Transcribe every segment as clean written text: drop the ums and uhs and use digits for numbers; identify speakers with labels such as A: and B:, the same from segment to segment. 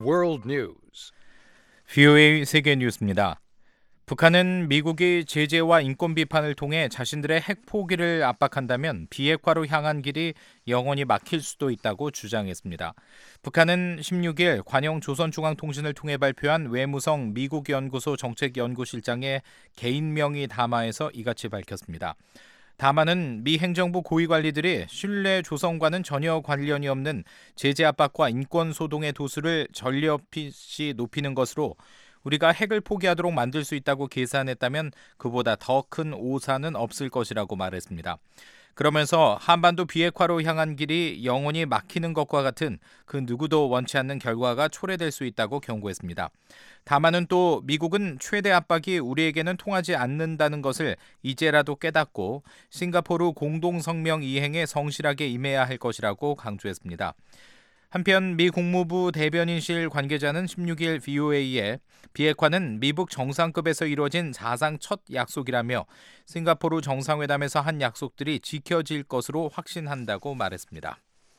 A: World News.
B: VOA 세계 뉴스입니다. 북한은 미국이 제재와 인권 비판을 통해 자신들의 핵 포기를 압박한다면 비핵화로 향한 길이 영원히 막힐 수도 있다고 주장했습니다. 북한은 16일 관영 조선중앙통신을 통해 발표한 외무성 미국 연구소 정책연구실장의 개인 명의 담화에서 이같이 밝혔습니다. 담화는 미 행정부 고위 관리들이 신뢰 조성과는 전혀 관련이 없는 제재 압박과 인권 소동의 도수를 전력없이 높이는 것으로 우리가 핵을 포기하도록 만들 수 있다고 계산했다면 그보다 더 큰 오산은 없을 것이라고 말했습니다. 그러면서 한반도 비핵화로 향한 길이 영원히 막히는 것과 같은 그 누구도 원치 않는 결과가 초래될 수 있다고 경고했습니다. 다만은 또 미국은 최대 압박이 우리에게는 통하지 않는다는 것을 이제라도 깨닫고 싱가포르 공동성명 이행에 성실하게 임해야 할 것이라고 강조했습니다. 한편 미 국무부 대변인실 관계자는 16일 VOA에 비핵화는 미북 정상급에서 이루어진 사상 첫 약속이라며 싱가포르 정상회담에서 한 약속들이 지켜질 것으로 확신한다고 말했습니다.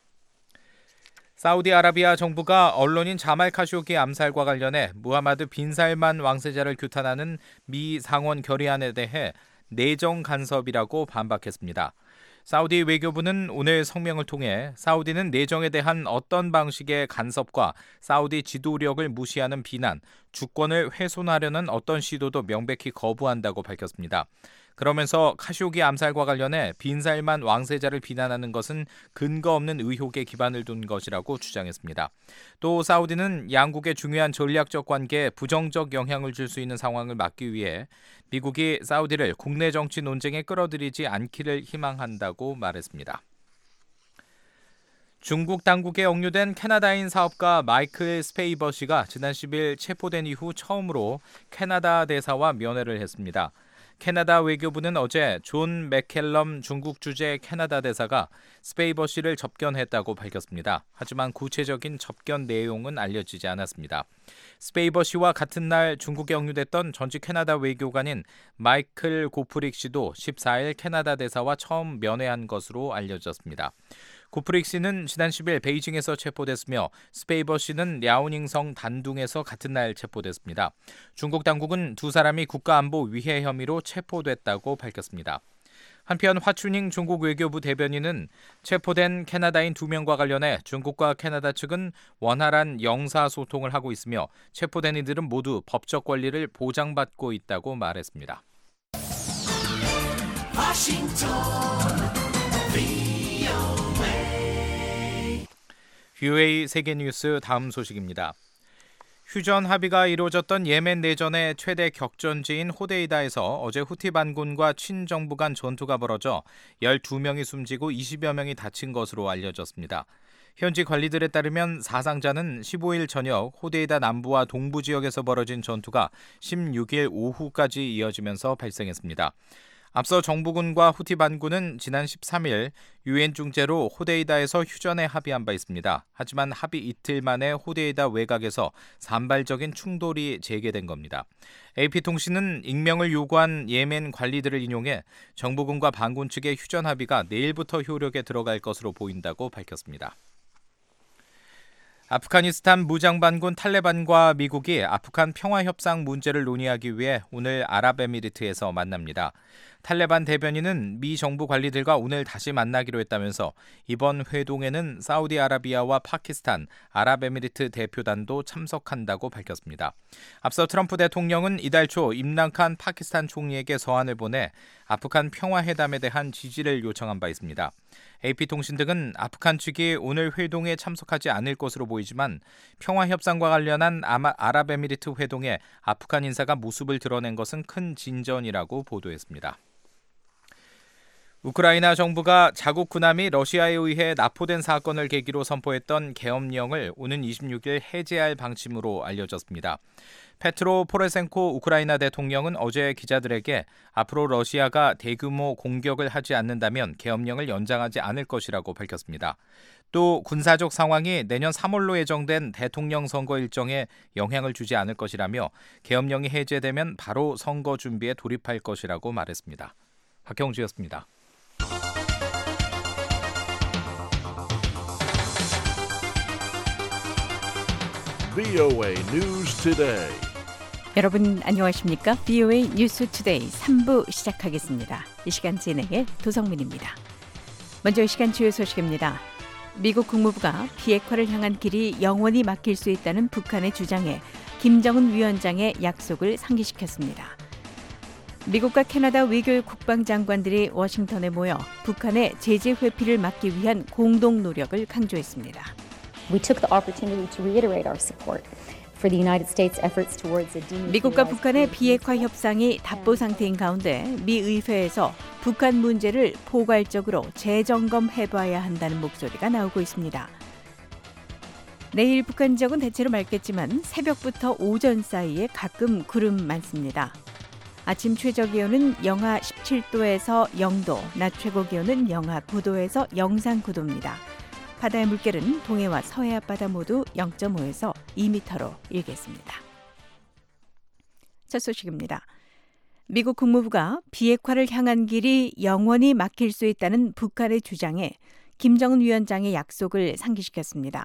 B: 사우디아라비아 정부가 언론인 자말 카쇼기 암살과 관련해 무하마드 빈 살만 왕세자를 규탄하는 미 상원 결의안에 대해 내정 간섭이라고 반박했습니다. 사우디 외교부는 오늘 성명을 통해 사우디는 내정에 대한 어떤 방식의 간섭과 사우디 지도력을 무시하는 비난, 주권을 훼손하려는 어떤 시도도 명백히 거부한다고 밝혔습니다. 그러면서 카쇼기 암살과 관련해 빈살만 왕세자를 비난하는 것은 근거 없는 의혹에 기반을 둔 것이라고 주장했습니다. 또 사우디는 양국의 중요한 전략적 관계에 부정적 영향을 줄 수 있는 상황을 막기 위해 미국이 사우디를 국내 정치 논쟁에 끌어들이지 않기를 희망한다고 말했습니다. 중국 당국에 억류된 캐나다인 사업가 마이클 스페이버 씨가 지난 10일 체포된 이후 처음으로 캐나다 대사와 면회를 했습니다. 캐나다 외교부는 어제 존 맥켈럼 중국 주재 캐나다 대사가 스페이버 씨를 접견했다고 밝혔습니다. 하지만 구체적인 접견 내용은 알려지지 않았습니다. 스페이버 씨와 같은 날 중국에 억류됐던 전직 캐나다 외교관인 마이클 고프릭 씨도 14일 캐나다 대사와 처음 면회한 것으로 알려졌습니다. 고프릭 씨는 지난 10일 베이징에서 체포됐으며 스페이버 씨는 랴오닝성 단둥에서 같은 날 체포됐습니다. 중국 당국은 두 사람이 국가안보 위해 혐의로 체포됐다고 밝혔습니다. 한편 화춘잉 중국 외교부 대변인은 체포된 캐나다인 2명과 관련해 중국과 캐나다 측은 원활한 영사소통을 하고 있으며 체포된 이들은 모두 법적 권리를 보장받고 있다고 말했습니다. VOA 세계뉴스 다음 소식입니다. 휴전 합의가 이루어졌던 예멘 내전의 최대 격전지인 호데이다에서 어제 후티 반군과 친정부 간 전투가 벌어져 12명이 숨지고 20여 명이 다친 것으로 알려졌습니다. 현지 관리들에 따르면 사상자는 15일 저녁 호데이다 남부와 동부 지역에서 벌어진 전투가 16일 오후까지 이어지면서 발생했습니다. 앞서 정부군과 후티 반군은 지난 13일 유엔 중재로 호데이다에서 휴전에 합의한 바 있습니다. 하지만 합의 이틀 만에 호데이다 외곽에서 산발적인 충돌이 재개된 겁니다. AP통신은 익명을 요구한 예멘 관리들을 인용해 정부군과 반군 측의 휴전 합의가 내일부터 효력에 들어갈 것으로 보인다고 밝혔습니다. 아프가니스탄 무장반군 탈레반과 미국이 아프간 평화협상 문제를 논의하기 위해 오늘 아랍에미리트에서 만납니다. 탈레반 대변인은 미 정부 관리들과 오늘 다시 만나기로 했다면서 이번 회동에는 사우디아라비아와 파키스탄, 아랍에미리트 대표단도 참석한다고 밝혔습니다. 앞서 트럼프 대통령은 이달 초 임란칸 파키스탄 총리에게 서한을 보내 아프간 평화회담에 대한 지지를 요청한 바 있습니다. AP통신 등은 아프간 측이 오늘 회동에 참석하지 않을 것으로 보이지만 평화협상과 관련한 아랍에미리트 회동에 아프간 인사가 모습을 드러낸 것은 큰 진전이라고 보도했습니다. 우크라이나 정부가 자국 군함이 러시아에 의해 납포된 사건을 계기로 선포했던 계엄령을 오는 26일 해제할 방침으로 알려졌습니다. 페트로 포레센코 우크라이나 대통령은 어제 기자들에게 앞으로 러시아가 대규모 공격을 하지 않는다면 계엄령을 연장하지 않을 것이라고 밝혔습니다. 또 군사적 상황이 내년 3월로 예정된 대통령 선거 일정에 영향을 주지 않을 것이라며 계엄령이 해제되면 바로 선거 준비에 돌입할 것이라고 말했습니다. 박형주였습니다.
A: VOA News Today.
C: 여러분 안녕하십니까? VOA 뉴스 투데이 3부 시작하겠습니다. 이 시간 진행의 도성민입니다. 먼저 이 시간 주요 소식입니다. 미국 국무부가 비핵화를 향한 길이 영원히 막힐 수 있다는 북한의 주장에 김정은 위원장의 약속을 상기시켰습니다. 미국과 캐나다 외교 국방장관들이 워싱턴에 모여 북한의 제재 회피를 막기 위한 공동 노력을 강조했습니다.
D: We took the opportunity to reiterate our support for the United States efforts towards a denuclearized.
C: 미국과 북한의 비핵화 협상이 답보 상태인 가운데 미 의회에서 북한 문제를 포괄적으로 재점검해봐야 한다는 목소리가 나오고 있습니다. 내일 북한 지역은 대체로 맑겠지만 새벽부터 오전 사이에 가끔 구름 많습니다. 아침 최저 기온은 영하 17도에서 0도, 낮 최고 기온은 영하 9도에서 영상 9도입니다. 바다의 물결은 동해와 서해 앞바다 모두 0.5에서 2m로 일겠습니다. 첫 소식입니다. 미국 국무부가 비핵화를 향한 길이 영원히 막힐 수 있다는 북한의 주장에 김정은 위원장의 약속을 상기시켰습니다.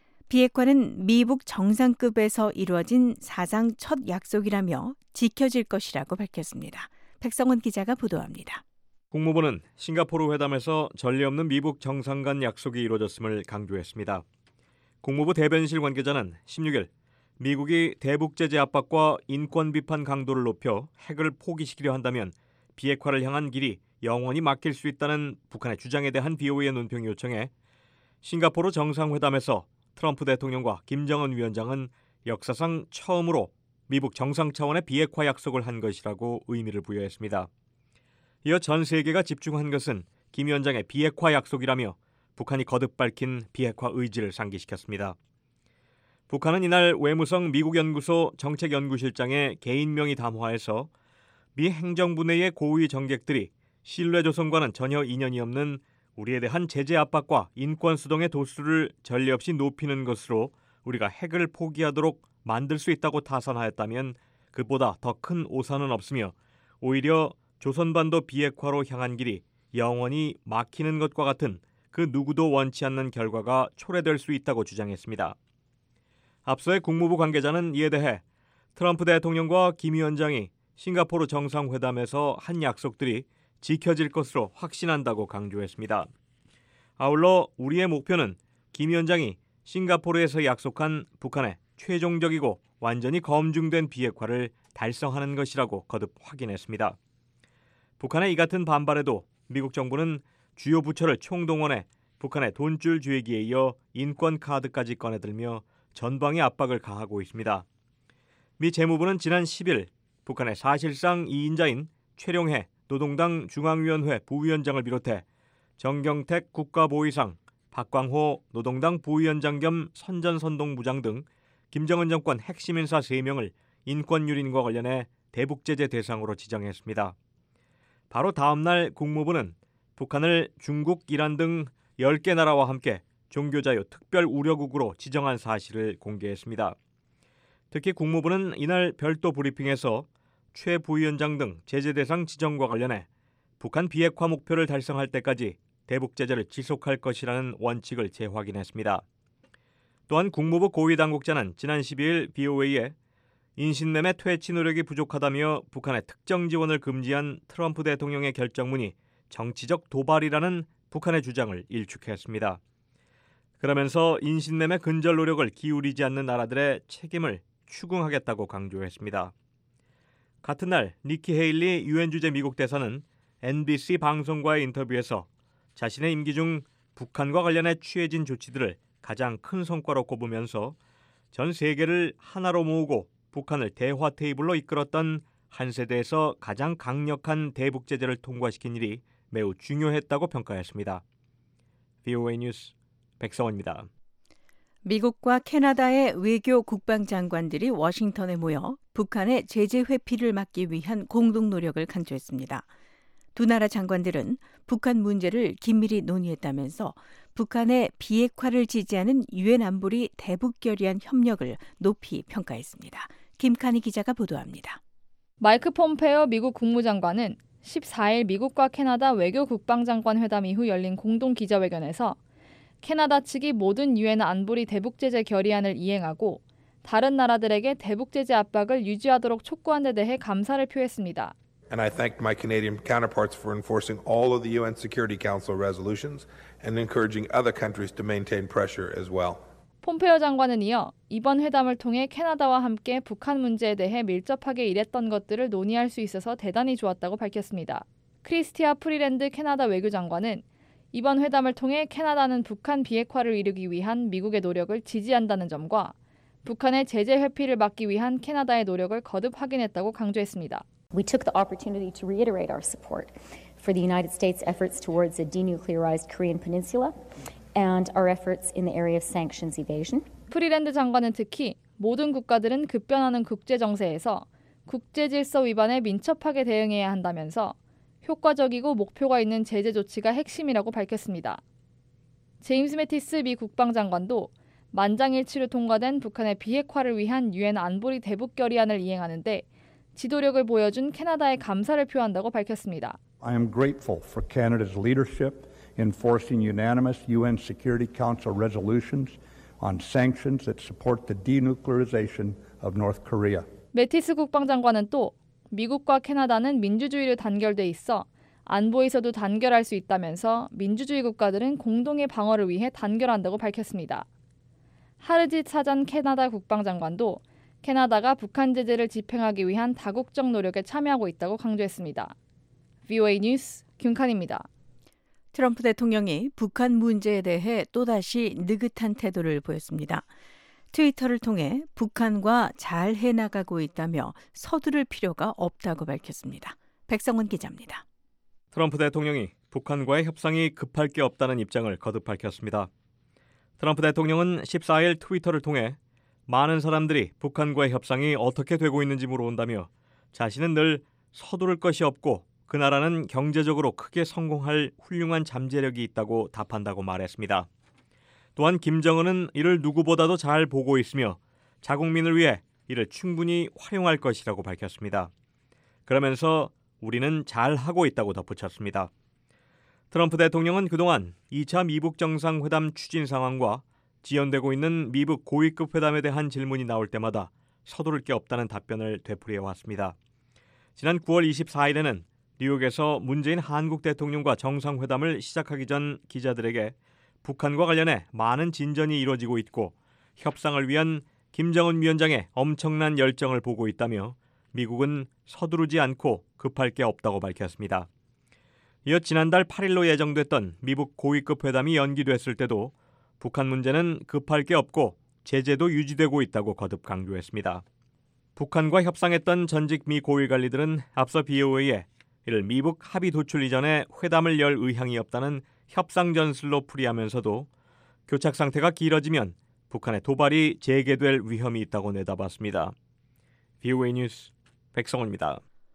C: 비핵화는 미북 정상급에서 이루어진 사상 첫 약속이라며 지켜질 것이라고 밝혔습니다. 백성원 기자가 보도합니다.
E: 국무부는 싱가포르 회담에서 전례 없는 미북 정상 간 약속이 이루어졌음을 강조했습니다. 국무부 대변실 관계자는 16일 미국이 대북 제재 압박과 인권 비판 강도를 높여 핵을 포기시키려 한다면 비핵화를 향한 길이 영원히 막힐 수 있다는 북한의 주장에 대한 BOA의 논평 요청에 싱가포르 정상회담에서 트럼프 대통령과 김정은 위원장은 역사상 처음으로 미북 정상 차원의 비핵화 약속을 한 것이라고 의미를 부여했습니다. 이어 전 세계가 집중한 것은 김 위원장의 비핵화 약속이라며 북한이 거듭 밝힌 비핵화 의지를 상기시켰습니다. 북한은 이날 외무성 미국연구소 정책연구실장의 개인 명의 담화에서 미 행정부 내의 고위 정객들이 신뢰 조성과는 전혀 인연이 없는 우리에 대한 제재 압박과 인권 수동의 도수를 전례 없이 높이는 것으로 우리가 핵을 포기하도록 만들 수 있다고 타산하였다면 그보다 더 큰 오산은 없으며 오히려 조선반도 비핵화로 향한 길이 영원히 막히는 것과 같은 그 누구도 원치 않는 결과가 초래될 수 있다고 주장했습니다. 앞서의 국무부 관계자는 이에 대해 트럼프 대통령과 김 위원장이 싱가포르 정상회담에서 한 약속들이 지켜질 것으로 확신한다고 강조했습니다. 아울러 우리의 목표는 김 위원장이 싱가포르에서 약속한 북한의 최종적이고 완전히 검증된 비핵화를 달성하는 것이라고 거듭 확인했습니다. 북한의 이 같은 반발에도 미국 정부는 주요 부처를 총동원해 북한의 돈줄 쥐기에 이어 인권 카드까지 꺼내들며 전방에 압박을 가하고 있습니다. 미 재무부는 지난 10일 북한의 사실상 2인자인 최룡해 노동당 중앙위원회 부위원장을 비롯해 정경택 국가보위상, 박광호 노동당 부위원장 겸 선전선동부장 등 김정은 정권 핵심 인사 3명을 인권유린과 관련해 대북제재 대상으로 지정했습니다. 바로 다음 날 국무부는 북한을 중국, 이란 등 10개 나라와 함께 종교자유 특별 우려국으로 지정한 사실을 공개했습니다. 특히 국무부는 이날 별도 브리핑에서 최 부위원장 등 제재 대상 지정과 관련해 북한 비핵화 목표를 달성할 때까지 대북 제재를 지속할 것이라는 원칙을 재확인했습니다. 또한 국무부 고위 당국자는 지난 12일 BOA에 인신매매 퇴치 노력이 부족하다며 북한의 특정 지원을 금지한 트럼프 대통령의 결정문이 정치적 도발이라는 북한의 주장을 일축했습니다. 그러면서 인신매매 근절 노력을 기울이지 않는 나라들의 책임을 추궁하겠다고 강조했습니다. 같은 날 니키 헤일리 유엔 주재 미국 대사는 NBC 방송과의 인터뷰에서 자신의 임기 중 북한과 관련해 취해진 조치들을 가장 큰 성과로 꼽으면서 전 세계를 하나로 모으고 북한을 대화 테이블로 이끌었던 한 세대에서 가장 강력한 대북 제재를 통과시킨 일이 매우 중요했다고 평가했습니다. VOA 뉴스 백성원입니다.
C: 미국과 캐나다의 외교 국방장관들이 워싱턴에 모여 북한의 제재 회피를 막기 위한 공동 노력을 강조했습니다. 두 나라 장관들은 북한 문제를 긴밀히 논의했다면서 북한의 비핵화를 지지하는 유엔 안보리 대북 결의안 협력을 높이 평가했습니다. 김칸희 기자가 보도합니다.
F: 마이크 폼페이오 미국 국무장관은 14일 미국과 캐나다 외교 국방장관 회담 이후 열린 공동 기자회견에서 캐나다 측이 모든 유엔 안보리 대북 제재 결의안을 이행하고 다른 나라들에게 대북 제재 압박을 유지하도록 촉구한 데 대해 감사를 표했습니다.
G: And I thank my Canadian counterparts for enforcing all of the UN Security Council resolutions and encouraging other countries to maintain pressure as well.
F: 폼페오 장관은 이어 이번 회담을 통해 캐나다와 함께 북한 문제에 대해 밀접하게 일했던 것들을 논의할 수 있어서 대단히 좋았다고 밝혔습니다. 크리스티아 프리랜드 캐나다 외교장관은 이번 회담을 통해 캐나다는 북한 비핵화를 이루기 위한 미국의 노력을 지지한다는 점과 북한의 제재 회피를 막기 위한 캐나다의 노력을 거듭 확인했다고 강조했습니다.
D: We took the opportunity to reiterate our support for the United States' efforts towards a denuclearized Korean peninsula and our efforts in the area of sanctions evasion.
F: 프리랜드 장관은 특히 모든 국가들은 급변하는 국제 정세에서 국제 질서 위반에 민첩하게 대응해야 한다면서 효과적이고 목표가 있는 제재 조치가 핵심이라고 밝혔습니다. 제임스 매티스 미 국방장관도 만장일치로 통과된 북한의 비핵화를 위한 유엔 안보리 대북 결의안을 이행하는데 지도력을 보여준 캐나다에 감사를 표한다고 밝혔습니다.
H: I am grateful for Canada's leadership in forcing unanimous UN Security Council resolutions on sanctions that support the denuclearization of North Korea.
F: 매티스 국방장관은 또 미국과 캐나다는 민주주의로 단결돼 있어 안보에서도 단결할 수 있다면서 민주주의 국가들은 공동의 방어를 위해 단결한다고 밝혔습니다. 하르짓 사잔 캐나다 국방장관도 캐나다가 북한 제재를 집행하기 위한 다국적 노력에 참여하고 있다고 강조했습니다. VOA 뉴스 김칸입니다.
C: 트럼프 대통령이 북한 문제에 대해 또다시 느긋한 태도를 보였습니다. 트위터를 통해 북한과 잘 해나가고 있다며 서두를 필요가 없다고 밝혔습니다. 백성원 기자입니다.
E: 트럼프 대통령이 북한과의 협상이 급할 게 없다는 입장을 거듭 밝혔습니다. 트럼프 대통령은 14일 트위터를 통해 많은 사람들이 북한과의 협상이 어떻게 되고 있는지 물어온다며 자신은 늘 서두를 것이 없고 그 나라는 경제적으로 크게 성공할 훌륭한 잠재력이 있다고 답한다고 말했습니다. 또한 김정은은 이를 누구보다도 잘 보고 있으며 자국민을 위해 이를 충분히 활용할 것이라고 밝혔습니다. 그러면서 우리는 잘하고 있다고 덧붙였습니다. 트럼프 대통령은 그동안 2차 미북 정상회담 추진 상황과 지연되고 있는 미북 고위급 회담에 대한 질문이 나올 때마다 서두를 게 없다는 답변을 되풀이해 왔습니다. 지난 9월 24일에는 뉴욕에서 문재인 한국 대통령과 정상회담을 시작하기 전 기자들에게 북한과 관련해 많은 진전이 이루어지고 있고 협상을 위한 김정은 위원장의 엄청난 열정을 보고 있다며 미국은 서두르지 않고 급할 게 없다고 밝혔습니다. 이어 지난달 8일로 예정됐던 미북 고위급 회담이 연기됐을 때도 북한 문제는 급할 게 없고 제재도 유지되고 있다고 거듭 강조했습니다. 북한과 협상했던 전직 미 고위 관리들은 앞서 BOA에 이를 미북 합의 도출 이전에 회담을 열 의향이 없다는 협상 전술로 풀이하면서도 교착 상태가 길어지면 북한의 도발이 재개될 위험이 있다고 내다봤습니다. VOA 뉴스 백성원입니다.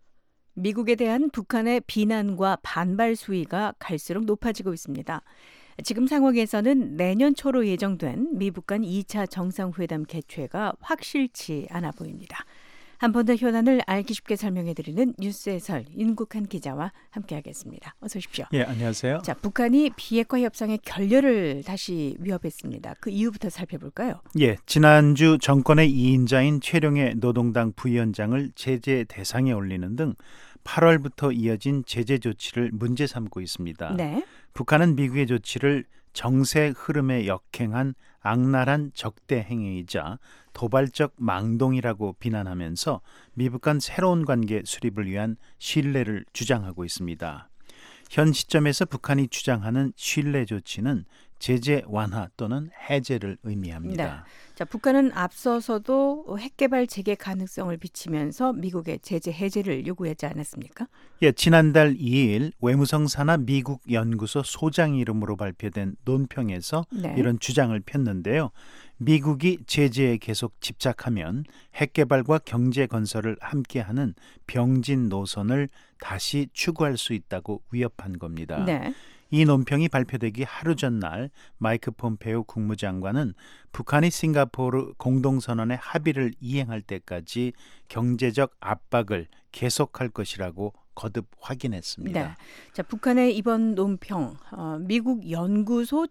C: 미국에 대한 북한의 비난과 반발 수위가 갈수록 높아지고 있습니다. 지금 상황에서는 내년 초로 예정된 미북 간 2차 정상회담 개최가 확실치 않아 보입니다. 한 번 더 현안을 알기 쉽게 설명해드리는 뉴스 해설 윤국한 기자와 함께하겠습니다. 어서 오십시오.
I: 예, 안녕하세요.
C: 자, 북한이 비핵화 협상의 결렬을 다시 위협했습니다. 그 이유부터 살펴볼까요?
I: 예, 지난주 정권의 2인자인 최룡해 노동당 부위원장을 제재 대상에 올리는 등 8월부터 이어진 제재 조치를 문제 삼고 있습니다.
C: 네.
I: 북한은 미국의 조치를 정세 흐름에 역행한 악랄한 적대 행위이자 도발적 망동이라고 비난하면서 미북 간 새로운 관계 수립을 위한 신뢰를 주장하고 있습니다. 현 시점에서 북한이 주장하는 신뢰 조치는 제재 완화 또는 해제를 의미합니다.
C: 네. 자, 북한은 앞서서도 핵개발 재개 가능성을 비치면서 미국의 제재 해제를 요구하지 않았습니까?
I: 예, 지난달 2일 외무성 산하 미국 연구소 소장 이름으로 발표된 논평에서
C: 네.
I: 이런 주장을 폈는데요. 미국이 제재에 계속 집착하면 핵개발과 경제 건설을 함께하는 병진 노선을 다시 추구할 수 있다고 위협한 겁니다.
C: 네.
I: 이 논평이 발표되기 하루 전날 마이크 폼페오 국무장관은 북한이 싱가포르 공동선언의 합의를 이행할 때까지 경제적 압박을 계속할 것이라고 거듭 확인했습니다.
C: 네. 자, 북한의 이번 논평, 미국 연구소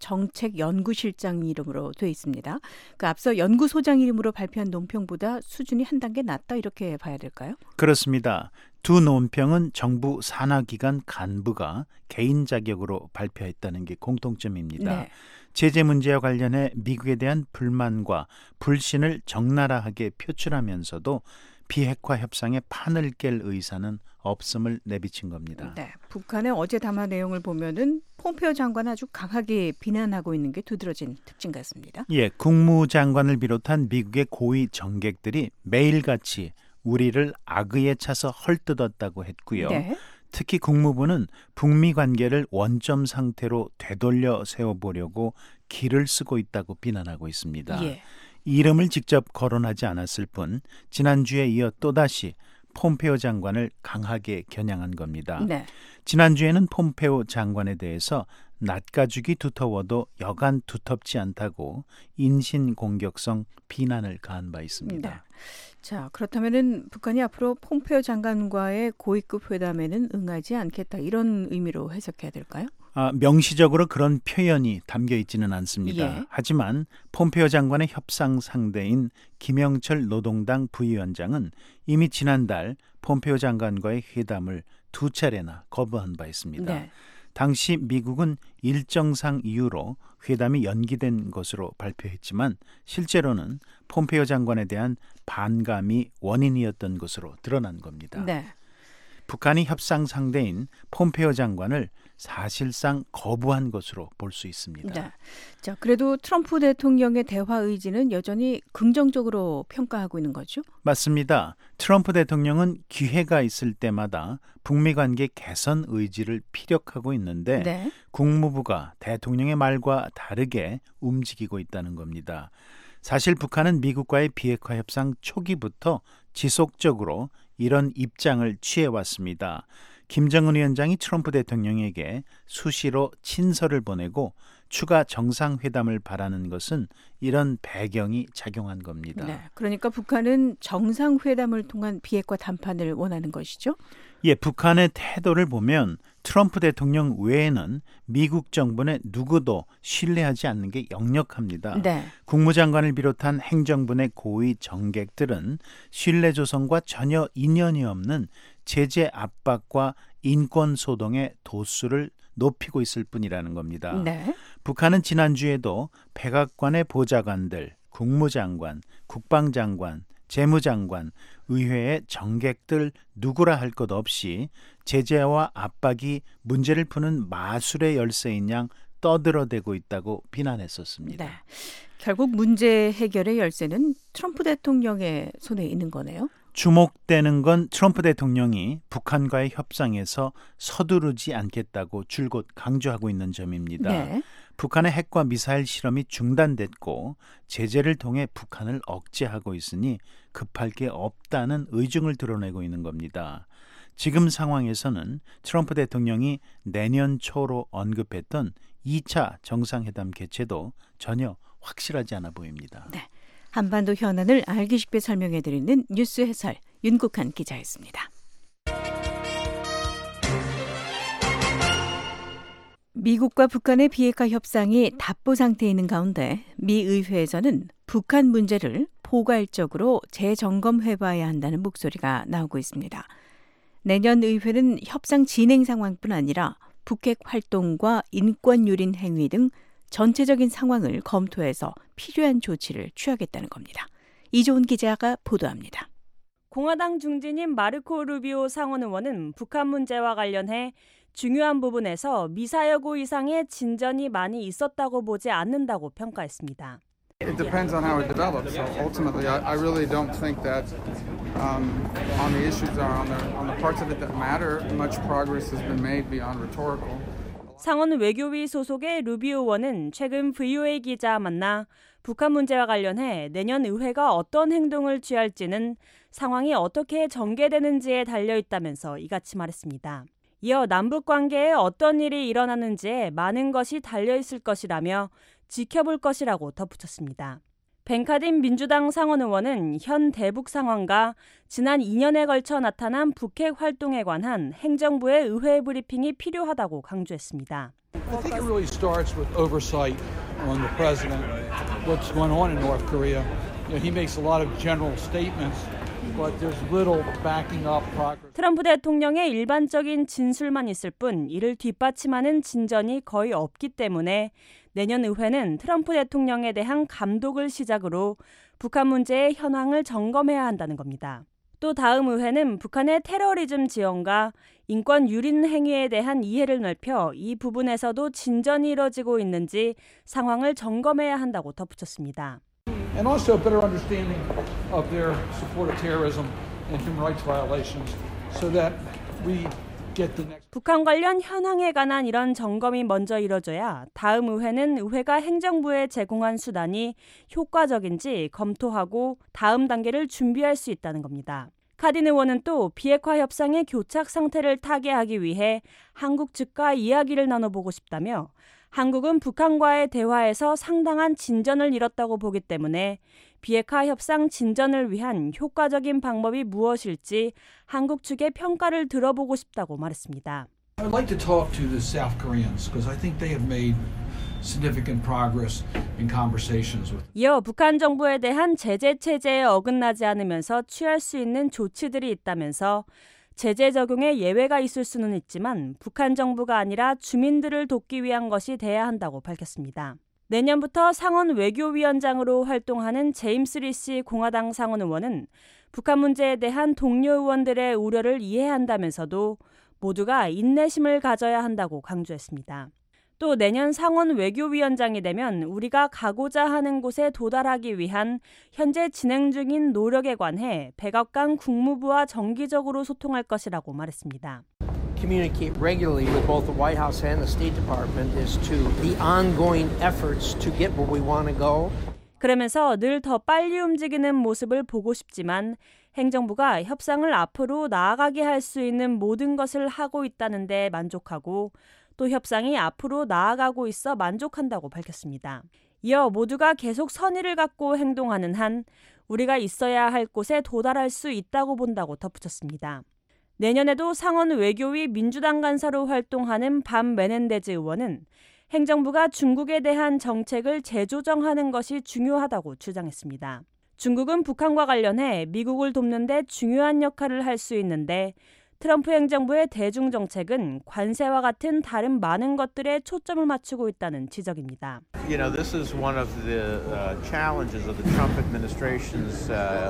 C: 정책연구실장 이름으로 돼 있습니다. 그 앞서 연구소장 이름으로 발표한 논평보다 수준이 한 단계 낮다 이렇게 봐야 될까요?
I: 그렇습니다. 두 논평은 정부 산하기관 간부가 개인 자격으로 발표했다는 게 공통점입니다.
C: 네.
I: 제재 문제와 관련해 미국에 대한 불만과 불신을 적나라하게 표출하면서도 비핵화 협상에 판을 깰 의사는 없음을 내비친 겁니다.
C: 네. 북한의 어제 담화 내용을 보면은 폼페오 장관 아주 강하게 비난하고 있는 게 두드러진 특징 같습니다.
I: 예, 국무장관을 비롯한 미국의 고위 정객들이 매일같이 우리를 악의에 차서 헐뜯었다고 했고요.
C: 네.
I: 특히 국무부는 북미 관계를 원점 상태로 되돌려 세워보려고 기를 쓰고 있다고 비난하고 있습니다.
C: 예.
I: 이름을 직접 거론하지 않았을 뿐 지난주에 이어 또다시 폼페오 장관을 강하게 겨냥한 겁니다.
C: 네.
I: 지난주에는 폼페오 장관에 대해서 낯가죽이 두터워도 여간 두텁지 않다고 인신공격성 비난을 가한 바 있습니다.
C: 네. 자, 그렇다면은 북한이 앞으로 폼페오 장관과의 고위급 회담에는 응하지 않겠다 이런 의미로 해석해야 될까요?
I: 명시적으로 그런 표현이 담겨 있지는 않습니다.
C: 예.
I: 하지만 폼페오 장관의 협상 상대인 김영철 노동당 부위원장은 이미 지난달 폼페오 장관과의 회담을 두 차례나 거부한 바 있습니다.
C: 네.
I: 당시 미국은 일정상 이유로 회담이 연기된 것으로 발표했지만 실제로는 폼페오 장관에 대한 반감이 원인이었던 것으로 드러난 겁니다.
C: 네.
I: 북한이 협상 상대인 폼페오 장관을 사실상 거부한 것으로 볼 수 있습니다.
C: 네. 자, 그래도 트럼프 대통령의 대화 의지는 여전히 긍정적으로 평가하고 있는 거죠?
I: 맞습니다. 트럼프 대통령은 기회가 있을 때마다 북미 관계 개선 의지를 피력하고 있는데
C: 네.
I: 국무부가 대통령의 말과 다르게 움직이고 있다는 겁니다. 사실 북한은 미국과의 비핵화 협상 초기부터 지속적으로 이런 입장을 취해왔습니다. 김정은 위원장이 트럼프 대통령에게 수시로 친서를 보내고 추가 정상회담을 바라는 것은 이런 배경이 작용한 겁니다.
C: 네. 그러니까 북한은 정상회담을 통한 비핵화談판을 원하는 것이죠?
I: 예, 북한의 태도를 보면 트럼프 대통령 외에는 미국 정부 내 누구도 신뢰하지 않는 게 역력합니다.
C: 네.
I: 국무장관을 비롯한 행정부 내 고위 정객들은 신뢰 조성과 전혀 인연이 없는 제재 압박과 인권 소동의 도수를 높이고 있을 뿐이라는 겁니다.
C: 네.
I: 북한은 지난주에도 백악관의 보좌관들, 국무장관, 국방장관, 재무장관, 의회의 정객들 누구라 할 것 없이 제재와 압박이 문제를 푸는 마술의 열쇠인 양 떠들어대고 있다고 비난했었습니다.
C: 네. 결국 문제 해결의 열쇠는 트럼프 대통령의 손에 있는 거네요.
I: 주목되는 건 트럼프 대통령이 북한과의 협상에서 서두르지 않겠다고 줄곧 강조하고 있는 점입니다.
C: 네.
I: 북한의 핵과 미사일 실험이 중단됐고 제재를 통해 북한을 억제하고 있으니 급할 게 없다는 의중을 드러내고 있는 겁니다. 지금 상황에서는 트럼프 대통령이 내년 초로 언급했던 2차 정상회담 개최도 전혀 확실하지 않아 보입니다.
C: 네. 한반도 현안을 알기 쉽게 설명해드리는 뉴스 해설 윤국한 기자였습니다. 미국과 북한의 비핵화 협상이 답보 상태에 있는 가운데 미 의회에서는 북한 문제를 포괄적으로 재점검해봐야 한다는 목소리가 나오고 있습니다. 내년 의회는 협상 진행 상황뿐 아니라 북핵 활동과 인권 유린 행위 등 전체적인 상황을 검토해서 필요한 조치를 취하겠다는 겁니다. 이조은 기자가 보도합니다.
J: 공화당 중진인 마르코 루비오 상원 의원은 북한 문제와 관련해 중요한 부분에서 미사여구 이상의 진전이 많이 있었다고 보지 않는다고 평가했습니다.
K: It depends on how it develops. So ultimately, I really don't think that on the issues on the parts of it that matter, much progress has been made beyond rhetorical.
J: 상원 외교위 소속의 루비오 의원은 최근 VOA 기자와 만나 북한 문제와 관련해 내년 의회가 어떤 행동을 취할지는 상황이 어떻게 전개되는지에 달려있다면서 이같이 말했습니다. 이어 남북 관계에 어떤 일이 일어나는지에 많은 것이 달려있을 것이라며 지켜볼 것이라고 덧붙였습니다. 벤카딘 민주당 상원 의원은 현 대북 상황과 지난 2년에 걸쳐 나타난 북핵 활동에 관한 행정부의 의회 브리핑이 필요하다고 강조했습니다.
L: I think it really starts with oversight on the president, what's going on in North Korea. He makes a lot of general statements, but there's little backing up progress.
J: 트럼프 대통령의 일반적인 진술만 있을 뿐 이를 뒷받침하는 진전이 거의 없기 때문에 내년 의회는 트럼프 대통령에 대한 감독을 시작으로 북한 문제의 현황을 점검해야 한다는 겁니다. 또 다음 의회는 북한의 테러리즘 지원과 인권 유린 행위에 대한 이해를 넓혀 이 부분에서도 진전이 이뤄지고 있는지 상황을 점검해야 한다고 덧붙였습니다.
L: And also a better understanding of their support of terrorism and human rights violations so that we get the next.
J: 북한 관련 현황에 관한 이런 점검이 먼저 이뤄져야 다음 의회는 의회가 행정부에 제공한 수단이 효과적인지 검토하고 다음 단계를 준비할 수 있다는 겁니다. 카딘 의원은 또 비핵화 협상의 교착 상태를 타개하기 위해 한국 측과 이야기를 나눠보고 싶다며 한국은 북한과의 대화에서 상당한 진전을 이뤘다고 보기 때문에 비핵화 협상 진전을 위한 효과적인 방법이 무엇일지 한국 측의 평가를 들어보고 싶다고 말했습니다.
L: I'd like to talk to the South Koreans because I think they have made significant progress in conversations with.
J: 이어 북한 정부에 대한 제재 체제에 어긋나지 않으면서 취할 수 있는 조치들이 있다면서 제재 적용에 예외가 있을 수는 있지만 북한 정부가 아니라 주민들을 돕기 위한 것이 돼야 한다고 밝혔습니다. 내년부터 상원 외교위원장으로 활동하는 제임스 리시 공화당 상원 의원은 북한 문제에 대한 동료 의원들의 우려를 이해한다면서도 모두가 인내심을 가져야 한다고 강조했습니다. 또 내년 상원 외교위원장이 되면 우리가 가고자 하는 곳에 도달하기 위한 현재 진행 중인 노력에 관해 백악관 국무부와 정기적으로 소통할 것이라고 말했습니다.
M: Communicate regularly with both the White House and the State Department as to the ongoing efforts to get where we want to go.
J: 그러면서 늘 더 빨리 움직이는 모습을 보고 싶지만 행정부가 협상을 앞으로 나아가게 할 수 있는 모든 것을 하고 있다는 데 만족하고 또 협상이 앞으로 나아가고 있어 만족한다고 밝혔습니다. 이어 모두가 계속 선의를 갖고 행동하는 한 우리가 있어야 할 곳에 도달할 수 있다고 본다고 덧붙였습니다. 내년에도 상원 외교위 민주당 간사로 활동하는 밤 메넨데즈 의원은 행정부가 중국에 대한 정책을 재조정하는 것이 중요하다고 주장했습니다. 중국은 북한과 관련해 미국을 돕는 데 중요한 역할을 할 수 있는데 트럼프 행정부의 대중 정책은 관세와 같은 다른 많은 것들에 초점을 맞추고 있다는 지적입니다.
N: You know, this is one of the challenges of the Trump administration's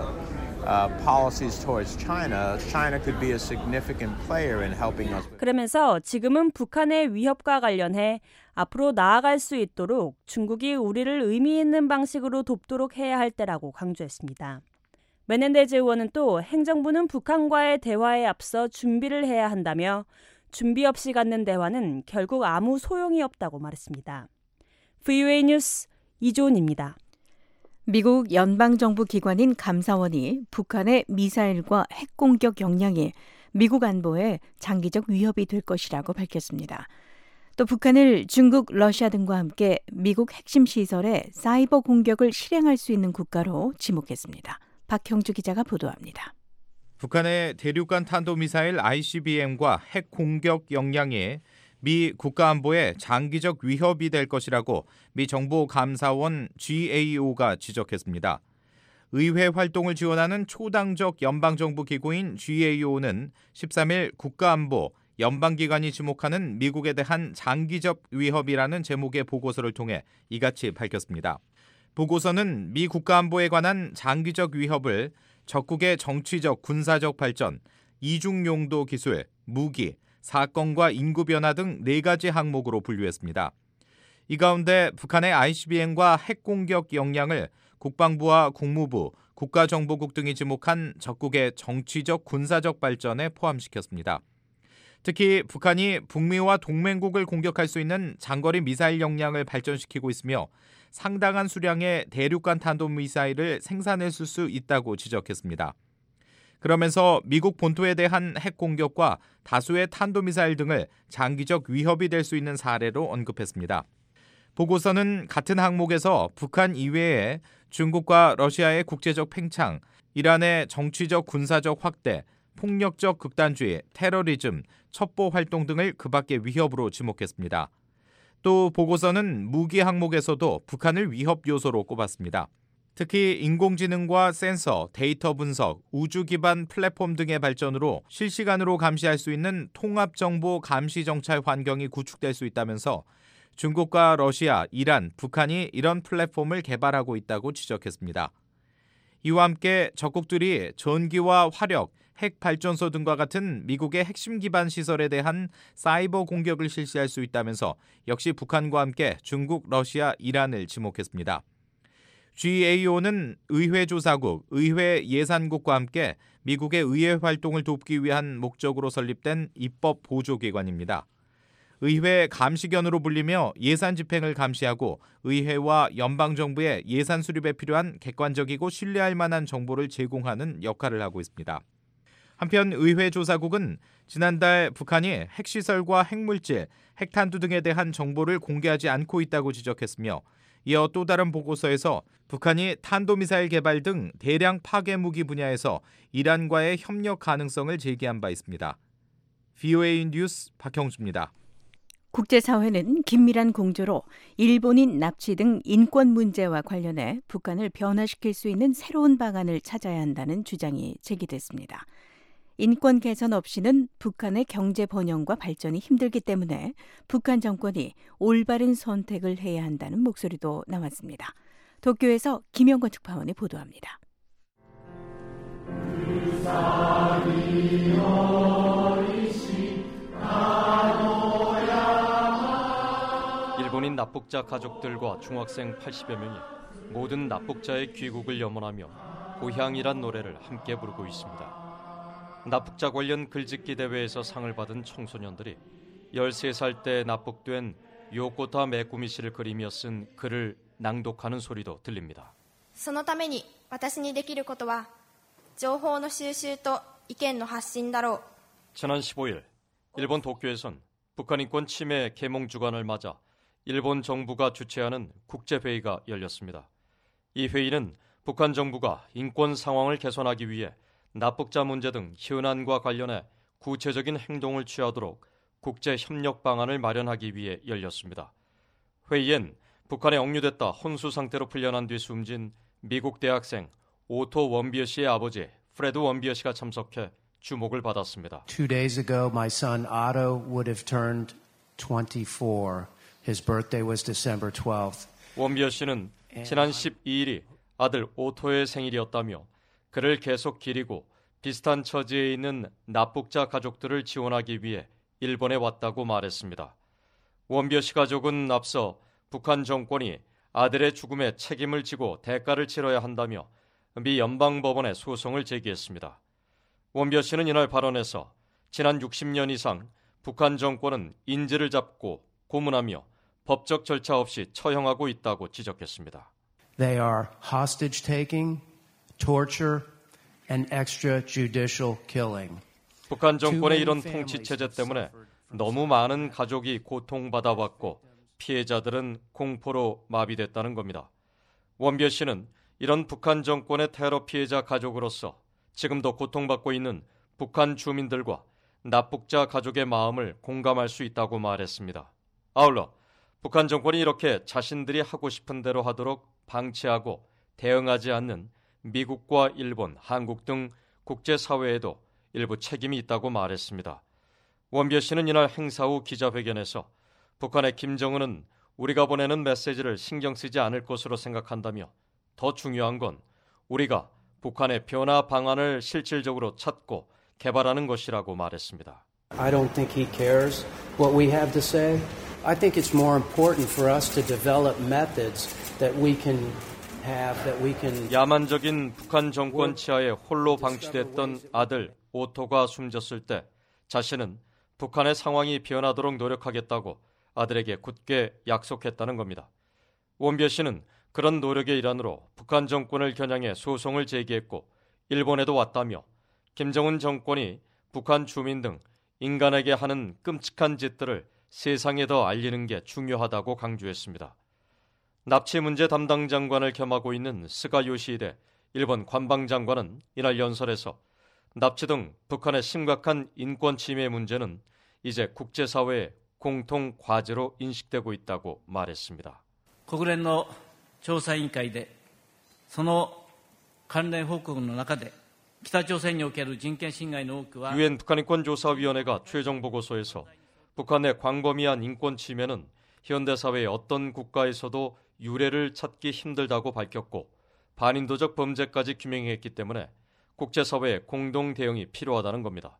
N: policies towards China. China could be a significant player in helping us.
J: 그러면서 지금은 북한의 위협과 관련해 앞으로 나아갈 수 있도록 중국이 우리를 의미 있는 방식으로 돕도록 해야 할 때라고 강조했습니다. 메넨데즈 의원은 또 행정부는 북한과의 대화에 앞서 준비를 해야 한다며 준비 없이 갖는 대화는 결국 아무 소용이 없다고 말했습니다. VOA 뉴스 이조은입니다.
C: 미국 연방정부 기관인 감사원이 북한의 미사일과 핵공격 역량이 미국 안보에 장기적 위협이 될 것이라고 밝혔습니다. 또 북한을 중국, 러시아 등과 함께 미국 핵심 시설에 사이버 공격을 실행할 수 있는 국가로 지목했습니다. 박형주 기자가 보도합니다.
B: 북한의 대륙간 탄도미사일 ICBM과 핵 공격 역량이 미 국가안보에 장기적 위협이 될 것이라고 미 정보감사원 GAO가 지적했습니다. 의회 활동을 지원하는 초당적 연방정부 기구인 GAO는 13일 국가안보, 연방기관이 지목하는 미국에 대한 장기적 위협이라는 제목의 보고서를 통해 이같이 밝혔습니다. 보고서는 미 국가안보에 관한 장기적 위협을 적국의 정치적, 군사적 발전, 이중용도 기술, 무기, 사건과 인구 변화 등 4가지 항목으로 분류했습니다. 이 가운데 북한의 ICBM과 핵공격 역량을 국방부와 국무부, 국가정보국 등이 지목한 적국의 정치적, 군사적 발전에 포함시켰습니다. 특히 북한이 북미와 동맹국을 공격할 수 있는 장거리 미사일 역량을 발전시키고 있으며 상당한 수량의 대륙간 탄도미사일을 생산했을 수 있다고 지적했습니다. 그러면서 미국 본토에 대한 핵공격과 다수의 탄도미사일 등을 장기적 위협이 될 수 있는 사례로 언급했습니다. 보고서는 같은 항목에서 북한 이외에 중국과 러시아의 국제적 팽창, 이란의 정치적 군사적 확대, 폭력적 극단주의, 테러리즘, 첩보 활동 등을 그 밖의 위협으로 지목했습니다. 또 보고서는 무기 항목에서도 북한을 위협 요소로 꼽았습니다. 특히 인공지능과 센서, 데이터 분석, 우주 기반 플랫폼 등의 발전으로 실시간으로 감시할 수 있는 통합정보 감시 정찰 환경이 구축될 수 있다면서 중국과 러시아, 이란, 북한이 이런 플랫폼을 개발하고 있다고 지적했습니다. 이와 함께 적국들이 전기와 화력, 핵 발전소 등과 같은 미국의 핵심 기반 시설에 대한 사이버 공격을 실시할 수 있다면서 역시 북한과 함께 중국, 러시아, 이란을 지목했습니다. GAO는 의회 조사국, 의회 예산국과 함께 미국의 의회 활동을 돕기 위한 목적으로 설립된 입법 보조기관입니다. 의회 감시견으로 불리며 예산 집행을 감시하고 의회와 연방정부의 예산 수립에 필요한 객관적이고 신뢰할 만한 정보를 제공하는 역할을 하고 있습니다. 한편 의회 조사국은 지난달 북한이 핵시설과 핵물질, 핵탄두 등에 대한 정보를 공개하지 않고 있다고 지적했으며 이어 또 다른 보고서에서 북한이 탄도미사일 개발 등 대량 파괴 무기 분야에서 이란과의 협력 가능성을 제기한 바 있습니다. VOA 뉴스 박형주입니다.
C: 국제사회는 긴밀한 공조로 일본인 납치 등 인권 문제와 관련해 북한을 변화시킬 수 있는 새로운 방안을 찾아야 한다는 주장이 제기됐습니다. 인권 개선 없이는 북한의 경제 번영과 발전이 힘들기 때문에 북한 정권이 올바른 선택을 해야 한다는 목소리도 나왔습니다. 도쿄에서 김영건 특파원이 보도합니다.
O: 일본인 납북자 가족들과 중학생 80여 명이 모든 납북자의 귀국을 염원하며 고향이란 노래를 함께 부르고 있습니다. 납북자 관련 글짓기 대회에서 상을 받은 청소년들이 13살 때 납북된 요코타 메구미 씨를 그리며 쓴 글을 낭독하는 소리도 들립니다.
P: そのために私にできることは情報の収集と意見の発信だろう.
O: 지난 15일 일본 도쿄에선 북한 인권 침해 계몽 주간을 맞아 일본 정부가 주최하는 국제회의가 열렸습니다. 이 회의는 북한 정부가 인권 상황을 개선하기 위해 납북자 문제 등 현안과 관련해 구체적인 행동을 취하도록 국제 협력 방안을 마련하기 위해 열렸습니다. 회의엔 북한에 억류됐다 혼수 상태로 풀려난 뒤 숨진 미국 대학생 오토 원비어 씨의 아버지 프레드 원비어 씨가 참석해 주목을 받았습니다.
Q: 2 days ago, my son Otto would have turned 24. His birthday was December 12th.
O: 원비어 씨는 지난 12일이 아들 오토의 생일이었다며 그를 계속 기리고 비슷한 처지에 있는 납북자 가족들을 지원하기 위해 일본에 왔다고 말했습니다. 원비어 씨 가족은 앞서 북한 정권이 아들의 죽음에 책임을 지고 대가를 치러야 한다며 미 연방법원에 소송을 제기했습니다. 원비어 씨는 이날 발언에서 지난 60년 이상 북한 정권은 인질을 잡고 고문하며 법적 절차 없이 처형하고 있다고 지적했습니다.
Q: They are hostage taking, torture, and extrajudicial killing.
O: 북한 정권의 이런 통치 체제 때문에 너무 많은 가족이 고통받아왔고 피해자들은 공포로 마비됐다는 겁니다. 원비어 씨는 이런 북한 정권의 테러 피해자 가족으로서 지금도 고통받고 있는 북한 주민들과 납북자 가족의 마음을 공감할 수 있다고 말했습니다. 아울러 북한 정권이 이렇게 자신들이 하고 싶은 대로 하도록 방치하고 대응하지 않는 미국과 일본, 한국 등 국제사회에도 일부 책임이 있다고 말했습니다. 원비어 씨는 이날 행사 후 기자회견에서 북한의 김정은은 우리가 보내는 메시지를 신경 쓰지 않을 것으로 생각한다며 더 중요한 건 우리가 북한의 변화 방안을 실질적으로 찾고 개발하는 것이라고 말했습니다.
Q: I don't think he cares what we have to say. I think it's more important for us to develop methods that we can have, that we can.
O: 야만적인 북한 정권 치하에 홀로 방치됐던 아들 오토가 숨졌을 때 자신은 북한의 상황이 변하도록 노력하겠다고 아들에게 굳게 약속했다는 겁니다. 원비어 씨는 그런 노력의 일환으로 북한 정권을 겨냥해 소송을 제기했고 일본에도 왔다며 김정은 정권이 북한 주민 등 인간에게 하는 끔찍한 짓들을 세상에 더 알리는 게 중요하다고 강조했습니다. 납치 문제 담당 장관을 겸하고 있는 스가 요시히데 일본 관방장관은 이날 연설에서 납치 등 북한의 심각한 인권 침해 문제는 이제 국제사회의 공통 과제로 인식되고 있다고 말했습니다.
R: 国連の調査委員会でその関連報告の中で北朝鮮における人権侵害の多くは
O: 유엔 북한인권조사위원회가 최종 보고서에서 북한의 광범위한 인권 침해는 현대사회의 어떤 국가에서도 유례를 찾기 힘들다고 밝혔고 반인도적 범죄까지 규명했기 때문에 국제사회의 공동 대응이 필요하다는 겁니다.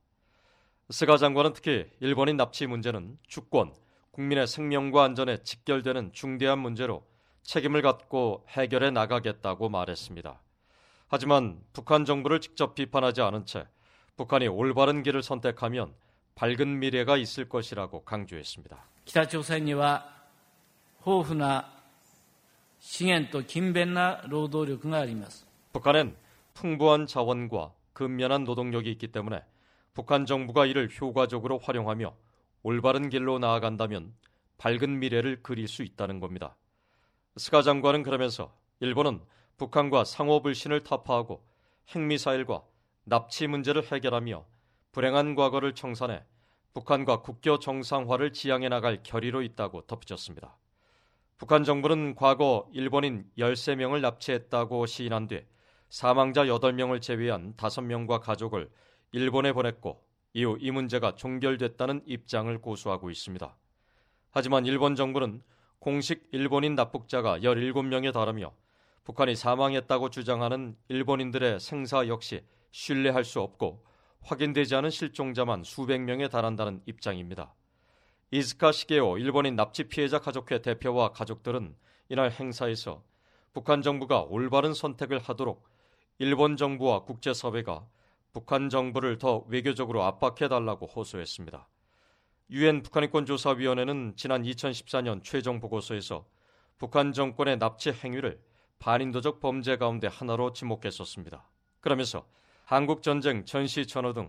O: 스가 장관은 특히 일본인 납치 문제는 주권, 국민의 생명과 안전에 직결되는 중대한 문제로 책임을 갖고 해결해 나가겠다고 말했습니다. 하지만 북한 정부를 직접 비판하지 않은 채 북한이 올바른 길을 선택하면 밝은 미래가 있을 것이라고 강조했습니다.
R: 北朝鮮には豊富な資源と勤勉な労働力があります.
O: 북한엔 풍부한 자원과 근면한 노동력이 있기 때문에 북한 정부가 이를 효과적으로 활용하며 올바른 길로 나아간다면 밝은 미래를 그릴 수 있다는 겁니다. 스가 장관은 그러면서 일본은 북한과 상호 불신을 타파하고 핵미사일과 납치 문제를 해결하며 불행한 과거를 청산해 북한과 국교 정상화를 지향해 나갈 결의로 있다고 덧붙였습니다. 북한 정부는 과거 일본인 13명을 납치했다고 시인한 뒤 사망자 8명을 제외한 5명과 가족을 일본에 보냈고 이후 이 문제가 종결됐다는 입장을 고수하고 있습니다. 하지만 일본 정부는 공식 일본인 납북자가 17명에 달하며 북한이 사망했다고 주장하는 일본인들의 생사 역시 신뢰할 수 없고 확인되지 않은 실종자만 수백 명에 달한다는 입장입니다. 이즈카 시게오 일본인 납치 피해자 가족회 대표와 가족들은 이날 행사에서 북한 정부가 올바른 선택을 하도록 일본 정부와 국제사회가 북한 정부를 더 외교적으로 압박해달라고 호소했습니다. 유엔 북한인권조사위원회는 지난 2014년 최종 보고서에서 북한 정권의 납치 행위를 반인도적 범죄 가운데 하나로 지목했었습니다. 그러면서 한국전쟁 전시전후 등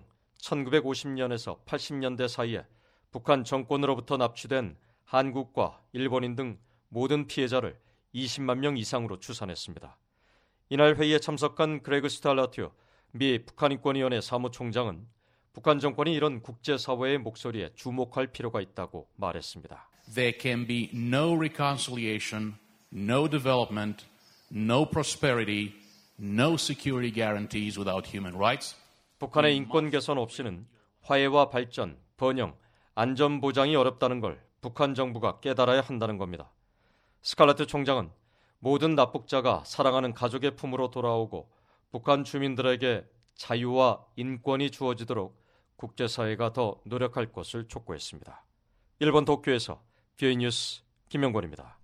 O: 1950년에서 80년대 사이에 북한 정권으로부터 납치된 한국과 일본인 등 모든 피해자를 20만 명 이상으로 추산했습니다. 이날 회의에 참석한 그레그 스탈라튜 미 북한인권위원회 사무총장은 북한 정권이 이런 국제사회의 목소리에 주목할 필요가 있다고 말했습니다.
S: There can be no reconciliation, no development, no prosperity, no security guarantees without human rights.
O: 북한의 인권 개선 없이는 화해와 발전, 번영, 안전 보장이 어렵다는 걸 북한 정부가 깨달아야 한다는 겁니다. 스칼라트 총장은 모든 납북자가 사랑하는 가족의 품으로 돌아오고 북한 주민들에게 자유와 인권이 주어지도록 국제사회가 더 노력할 것을 촉구했습니다. 일본 도쿄에서 뷰이 뉴스 김영권입니다.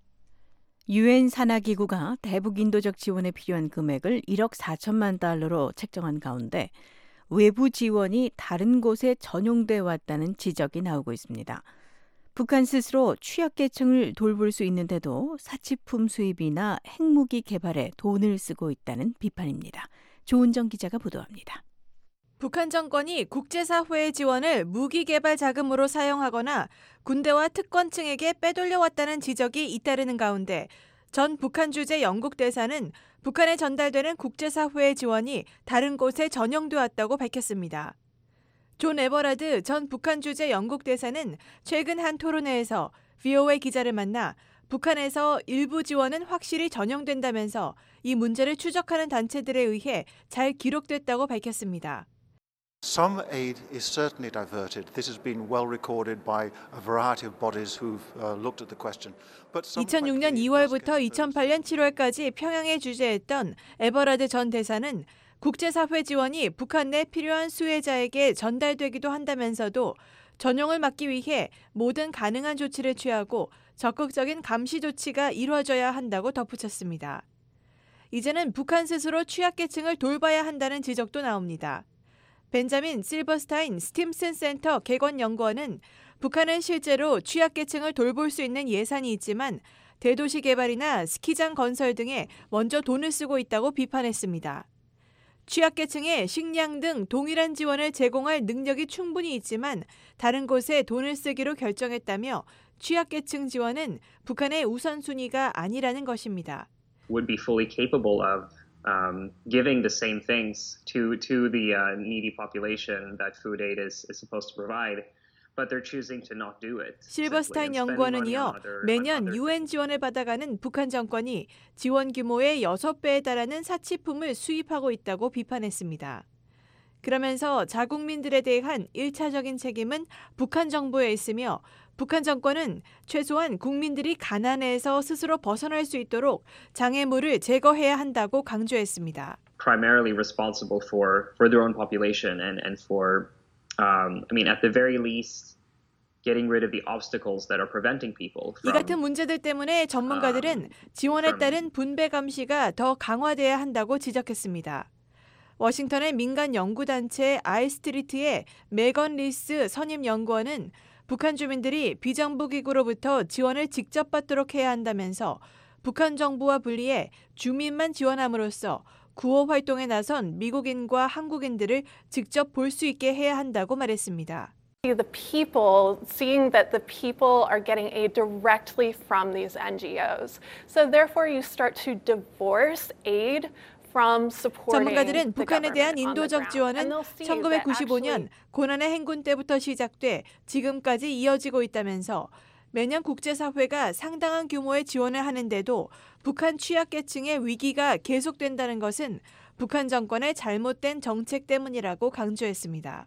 C: 유엔 산하기구가 대북 인도적 지원에 필요한 금액을 1억 4천만 달러로 책정한 가운데 외부 지원이 다른 곳에 전용돼 왔다는 지적이 나오고 있습니다. 북한 스스로 취약계층을 돌볼 수 있는데도 사치품 수입이나 핵무기 개발에 돈을 쓰고 있다는 비판입니다. 조은정 기자가 보도합니다.
T: 북한 정권이 국제사회의 지원을 무기 개발 자금으로 사용하거나 군대와 특권층에게 빼돌려왔다는 지적이 잇따르는 가운데 전 북한 주재 영국 대사는 북한에 전달되는 국제사회의 지원이 다른 곳에 전용돼 왔다고 밝혔습니다. 존 에버라드 전 북한 주재 영국 대사는 최근 한 토론회에서 VOA 기자를 만나 북한에서 일부 지원은 확실히 전용된다면서 이 문제를 추적하는 단체들에 의해 잘 기록됐다고 밝혔습니다.
U: Some aid is certainly diverted. This has been well recorded by a variety of bodies who've looked at the question.
T: 2006년 2월부터 2008년 7월까지 평양에 주재했던 에버라드 전 대사는 국제사회 지원이 북한 내 필요한 수혜자에게 전달되기도 한다면서도 전용을 막기 위해 모든 가능한 조치를 취하고 적극적인 감시 조치가 이루어져야 한다고 덧붙였습니다. 이제는 북한 스스로 취약계층을 돌봐야 한다는 지적도 나옵니다. 벤자민 실버스타인 스팀슨 센터 개건연구원은 북한은 실제로 취약계층을 돌볼 수 있는 예산이 있지만 대도시 개발이나 스키장 건설 등에 먼저 돈을 쓰고 있다고 비판했습니다. 취약계층에 식량 등 동일한 지원을 제공할 능력이 충분히 있지만 다른 곳에 돈을 쓰기로 결정했다며 취약계층 지원은 북한의 우선순위가 아니라는 것입니다.
A: Would be fully capable of giving the same things to the needy population that food aid is supposed to provide. But they're choosing to not do it.
T: 실버스타인 연구원은 이어 매년 UN 지원을 받아가는 북한 정권이 지원 규모의 6배에 달하는 사치품을 수입하고 있다고 비판했습니다. 그러면서 자국민들에 대한 1차적인 책임은 북한 정부에 있으며 북한 정권은 최소한 국민들이 가난에서 스스로 벗어날 수 있도록 장애물을 제거해야 한다고 강조했습니다.
A: Primarily responsible for their own population and for at the very least, getting rid of the obstacles that are preventing people from.
T: 이 같은 문제들 때문에 전문가들은 지원에 따른 분배 감시가 더 강화돼야 한다고 지적했습니다. 워싱턴의 민간 연구단체 아이스트리트의 메건 리스 선임연구원은 북한 주민들이 비정부 기구로부터 지원을 직접 받도록 해야 한다면서 북한 정부와 분리해 주민만 지원함으로써 구호 활동에 나선 미국인과 한국인들을 직접 볼 수 있게 해야 한다고 말했습니다.
V: The people, seeing that the people are getting aid directly from these NGOs. So therefore you start to divorce aid from supporting
T: 전문가들은 북한에 대한 인도적 지원은 1995년 고난의 행군 때부터 시작돼 지금까지 이어지고 있다면서 매년 국제사회가 상당한 규모의 지원을 하는데도 북한 취약계층의 위기가 계속된다는 것은 북한 정권의 잘못된 정책 때문이라고 강조했습니다.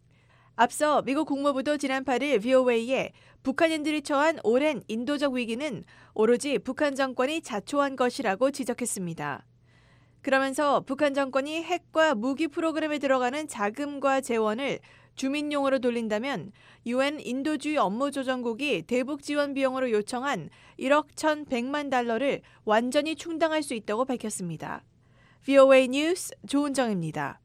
T: 앞서 미국 국무부도 지난 8일 VOA에 북한인들이 처한 오랜 인도적 위기는 오로지 북한 정권이 자초한 것이라고 지적했습니다. 그러면서 북한 정권이 핵과 무기 프로그램에 들어가는 자금과 재원을 주민용으로 돌린다면 UN 인도주의 업무조정국이 대북 지원 비용으로 요청한 1억 1,100만 달러를 완전히 충당할 수 있다고 밝혔습니다. VOA 뉴스 조은정입니다.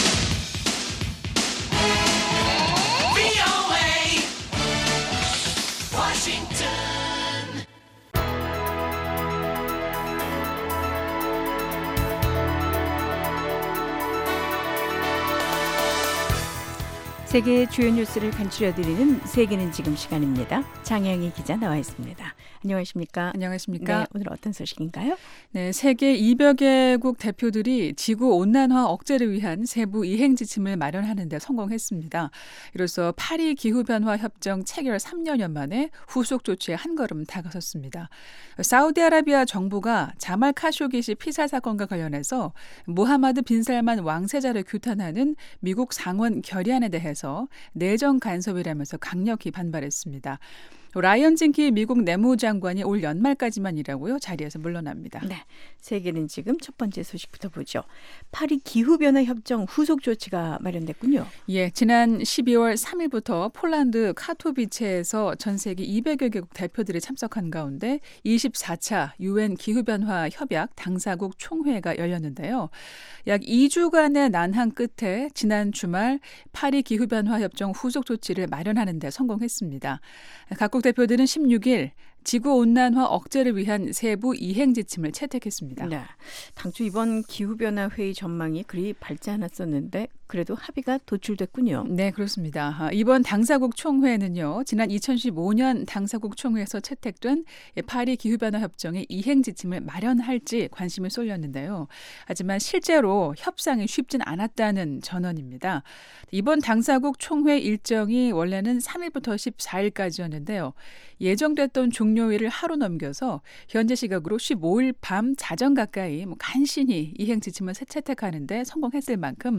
C: 세계의 주요 뉴스를 간추려드리는 세계는 지금 시간입니다. 장영희 기자 나와 있습니다. 안녕하십니까?
W: 안녕하십니까?
C: 네, 오늘 어떤 소식인가요?
W: 네, 세계 200여 개국 대표들이 지구온난화 억제를 위한 세부 이행 지침을 마련하는 데 성공했습니다. 이로써 파리 기후변화 협정 체결 3년여 만에 후속 조치에 한 걸음 다가섰습니다. 사우디아라비아 정부가 자말 카쇼기시 피살 사건과 관련해서 무하마드 빈 살만 왕세자를 규탄하는 미국 상원 결의안에 대해서 내정 간섭이라면서 강력히 반발했습니다. 라이언 징키 미국 내무장관이 올 연말까지만 일하고요. 자리에서 물러납니다.
C: 네, 세계는 지금 첫 번째 소식부터 보죠. 파리 기후변화 협정 후속 조치가 마련됐군요.
W: 예, 지난 12월 3일부터 폴란드 카토비체에서 전 세계 200여 개국 대표들이 참석한 가운데 24차 UN 기후변화 협약 당사국 총회가 열렸는데요. 약 2주간의 난항 끝에 지난 주말 파리 기후변화 협정 후속 조치를 마련하는 데 성공했습니다. 각국 대표들은 16일 지구온난화 억제를 위한 세부 이행 지침을 채택했습니다.
C: 네, 당초 이번 기후변화 회의 전망이 그리 밝지 않았었는데 그래도 합의가 도출됐군요.
W: 네, 그렇습니다. 이번 당사국 총회는요. 지난 2015년 당사국 총회에서 채택된 파리 기후변화 협정의 이행 지침을 마련할지 관심이 쏠렸는데요. 하지만 실제로 협상이 쉽진 않았다는 전언입니다. 이번 당사국 총회 일정이 원래는 3일부터 14일까지였는데요. 예정됐던 종료일을 하루 넘겨서 현재 시각으로 15일 밤 자정 가까이 간신히 이행 지침을 채택하는데 성공했을 만큼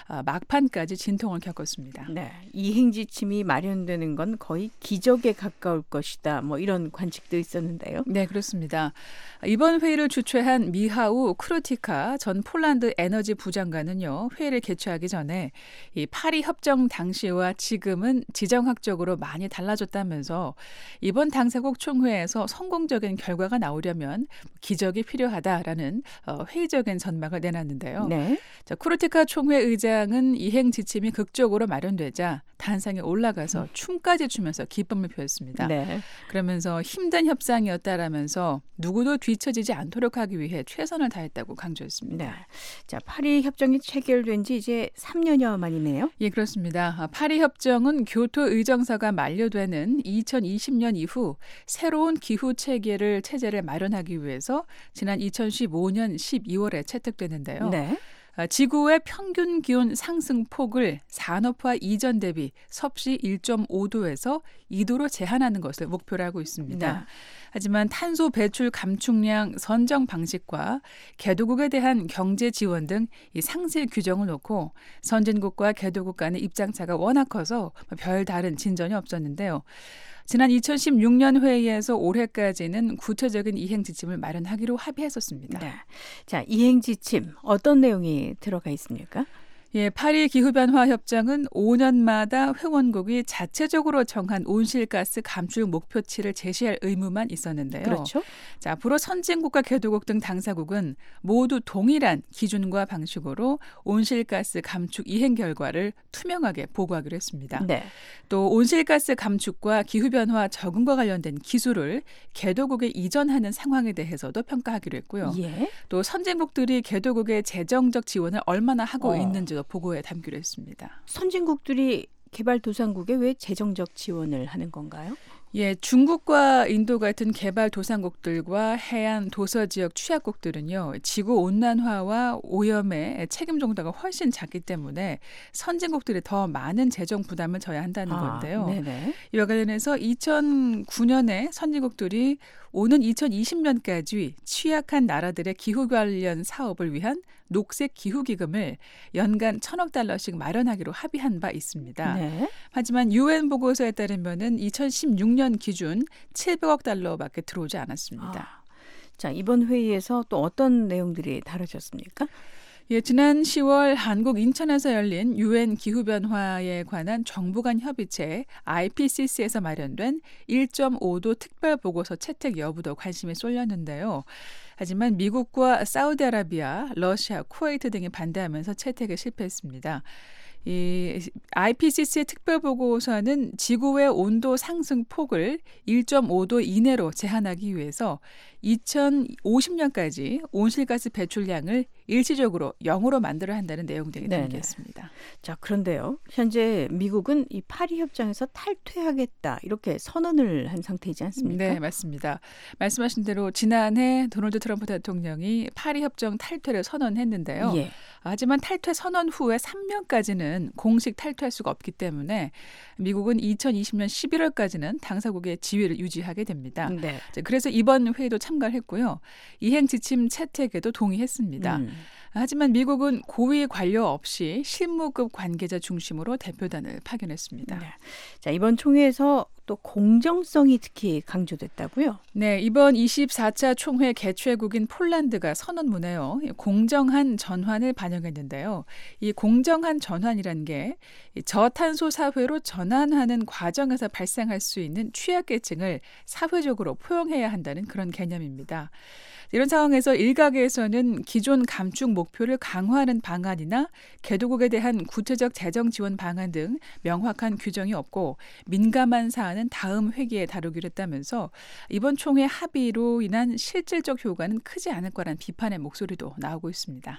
W: 막판까지 진통을 겪었습니다.
C: 네, 이행 지침이 마련되는 건 거의 기적에 가까울 것이다. 이런 관측도 있었는데요.
W: 네, 그렇습니다. 이번 회의를 주최한 미하우 크루티카 전 폴란드 에너지 부장관은요. 회의를 개최하기 전에 이 파리 협정 당시와 지금은 지정학적으로 많이 달라졌다면서 이번 당사국 총회에서 성공적인 결과가 나오려면 기적이 필요하다라는 회의적인 전망을 내놨는데요.
C: 네.
W: 자, 크루티카 총회 의장은 이행 지침이 극적으로 마련되자 단상에 올라가서 춤까지 추면서 기쁨을 표했습니다.
C: 네.
W: 그러면서 힘든 협상이었다라면서 누구도 뒤처지지 않도록 하기 위해 최선을 다했다고 강조했습니다.
C: 네. 자, 파리 협정이 체결된 지 이제 3년여 만이네요.
W: 예, 그렇습니다. 파리 협정은 교토 의정서가 만료되는 2020년 이후 새로운 기후 체제를 마련하기 위해서 지난 2015년 12월에 채택됐는데요.
C: 네.
W: 지구의 평균 기온 상승폭을 산업화 이전 대비 섭씨 1.5도에서 2도로 제한하는 것을 목표로 하고 있습니다.
C: 네.
W: 하지만 탄소 배출 감축량 선정 방식과 개도국에 대한 경제 지원 등 이 상세 규정을 놓고 선진국과 개도국 간의 입장차가 워낙 커서 별다른 진전이 없었는데요. 지난 2016년 회의에서 올해까지는 구체적인 이행 지침을 마련하기로 합의했었습니다.
C: 네. 자, 이행 지침 어떤 내용이 들어가 있습니까?
W: 예, 파리 기후변화 협정은 5년마다 회원국이 자체적으로 정한 온실가스 감축 목표치를 제시할 의무만 있었는데요.
C: 그렇죠.
W: 자, 앞으로 선진국과 개도국 등 당사국은 모두 동일한 기준과 방식으로 온실가스 감축 이행 결과를 투명하게 보고하기로 했습니다.
C: 네.
W: 또 온실가스 감축과 기후변화 적응과 관련된 기술을 개도국에 이전하는 상황에 대해서도 평가하기로 했고요.
C: 예.
W: 또 선진국들이 개도국의 재정적 지원을 얼마나 하고 있는지도 보고에 담기로 했습니다.
C: 선진국들이 개발도상국에 왜 재정적 지원을 하는 건가요?
W: 예, 중국과 인도 같은 개발도상국들과 해안 도서지역 취약국들은요, 지구 온난화와 오염의 책임 정도가 훨씬 작기 때문에 선진국들이 더 많은 재정 부담을 져야 한다는 건데요.
C: 네네.
W: 이와 관련해서 2009년에 선진국들이 오는 2020년까지 취약한 나라들의 기후 관련 사업을 위한 녹색 기후기금을 연간 1,000억 달러씩 마련하기로 합의한 바 있습니다.
C: 네.
W: 하지만 UN 보고서에 따르면은 2016년 기준 700억 달러밖에 들어오지 않았습니다.
C: 자, 이번 회의에서 또 어떤 내용들이 다뤄졌습니까?
W: 예, 지난 10월 한국 인천에서 열린 UN 기후변화에 관한 정부 간 협의체 IPCC에서 마련된 1.5도 특별보고서 채택 여부도 관심이 쏠렸는데요. 하지만 미국과 사우디아라비아, 러시아, 쿠웨이트 등이 반대하면서 채택에 실패했습니다. 이 IPCC의 특별보고서는 지구의 온도 상승 폭을 1.5도 이내로 제한하기 위해서 2050년까지 온실가스 배출량을 일시적으로 0으로 만들어야 한다는 내용 등이 담겨 있습니다.
C: 자, 그런데요. 현재 미국은 이 파리 협정에서 탈퇴하겠다 이렇게 선언을 한 상태이지 않습니까?
W: 네, 맞습니다. 말씀하신 대로 지난해 도널드 트럼프 대통령이 파리 협정 탈퇴를 선언했는데요.
C: 예.
W: 하지만 탈퇴 선언 후에 3년까지는 공식 탈퇴할 수가 없기 때문에 미국은 2020년 11월까지는 당사국의 지위를 유지하게 됩니다.
C: 네.
W: 그래서 이번 회의도 참가를 했고요. 이행 지침 채택에도 동의했습니다. 하지만 미국은 고위 관료 없이 실무급 관계자 중심으로 대표단을 파견했습니다.
C: 네. 자, 이번 총회에서 또 공정성이 특히 강조됐다고요?
W: 네, 이번 24차 총회 개최국인 폴란드가 선언문에요. 공정한 전환을 반영했는데요. 이 공정한 전환이라는 게 저탄소 사회로 전환하는 과정에서 발생할 수 있는 취약계층을 사회적으로 포용해야 한다는 그런 개념입니다. 이런 상황에서 일각에서는 기존 감축 목표를 강화하는 방안이나 개도국에 대한 구체적 재정 지원 방안 등 명확한 규정이 없고 민감한 사안은 다음 회기에 다루기로 했다면서 이번 총회 합의로 인한 실질적 효과는 크지 않을 거란 비판의 목소리도 나오고 있습니다.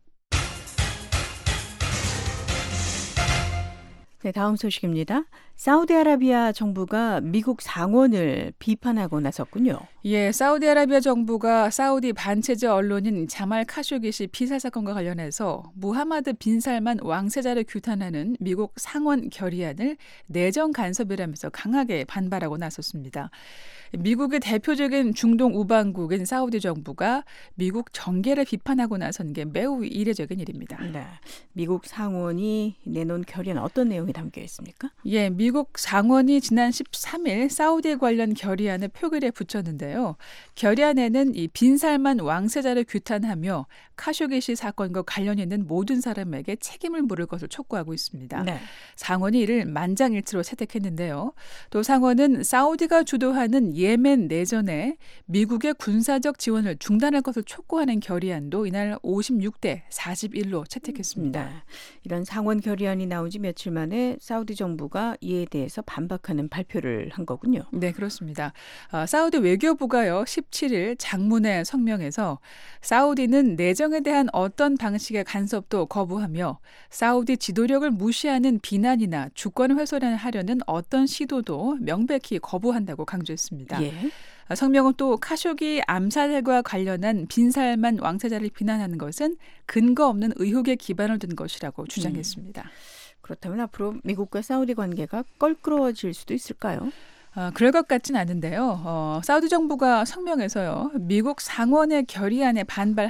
C: 네, 다음 소식입니다. 사우디아라비아 정부가 미국 상원을 비판하고 나섰군요.
W: 예, 사우디아라비아 정부가 사우디 반체제 언론인 자말 카쇼기시 피살 사건과 관련해서 무하마드 빈 살만 왕세자를 규탄하는 미국 상원 결의안을 내정 간섭이라면서 강하게 반발하고 나섰습니다. 미국의 대표적인 중동 우방국인 사우디 정부가 미국 정계를 비판하고 나선 게 매우 이례적인 일입니다.
C: 네, 미국 상원이 내놓은 결의안 어떤 내용이 담겨 있습니까?
W: 예, 미국 상원이 지난 13일 사우디 관련 결의안을 표결에 붙였는데요. 결의안에는 이 빈살만 왕세자를 규탄하며 카쇼기시 사건과 관련이 있는 모든 사람에게 책임을 물을 것을 촉구하고 있습니다. 네. 상원이 이를 만장일치로 채택했는데요. 또 상원은 사우디가 주도하는 예멘 내전에 미국의 군사적 지원을 중단할 것을 촉구하는 결의안도 이날 56대 41로 채택했습니다.
C: 네. 이런 상원 결의안이 나온 지 며칠 만에 사우디 정부가 이에 대해서 반박하는 발표를 한 거군요.
W: 네, 그렇습니다. 사우디 외교부가요 17일 장문의 성명에서 사우디는 내정에 대한 어떤 방식의 간섭도 거부하며 사우디 지도력을 무시하는 비난이나 주권 훼손을 하려는 어떤 시도도 명백히 거부한다고 강조했습니다. 예. 성명은 또 카쇼기 암살과 관련한 빈살만 왕세자를 비난하는 것은 근거 없는 의혹에 기반을 둔 것이라고 주장했습니다.
C: 그렇다면 앞으로 미국과 사우디 관계가 껄끄러워질 수도 있을까요?
W: 그럴 것 같진 않은데요. 사우디 정부가 성명에서요. 미국 상원의 결의안에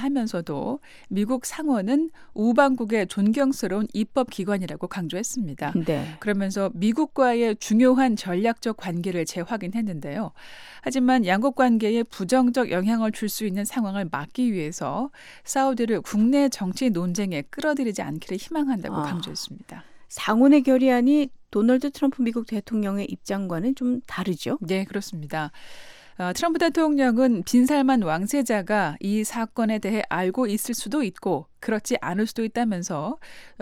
W: 반발하면서도 미국 상원은 우방국의 존경스러운 입법기관이라고 강조했습니다. 네. 그러면서 미국과의 중요한 전략적 관계를 재확인했는데요. 하지만 양국 관계에 부정적 영향을 줄 수 있는 상황을 막기 위해서 사우디를 국내 정치 논쟁에 끌어들이지 않기를 희망한다고 강조했습니다.
C: 상원의 결의안이 도널드 트럼프 미국 대통령의 입장과는 좀 다르죠?
W: 네, 그렇습니다. 트럼프 대통령은 빈살만 왕세자가 이 사건에 대해 알고 있을 수도 있고 그렇지 않을 수도 있다면서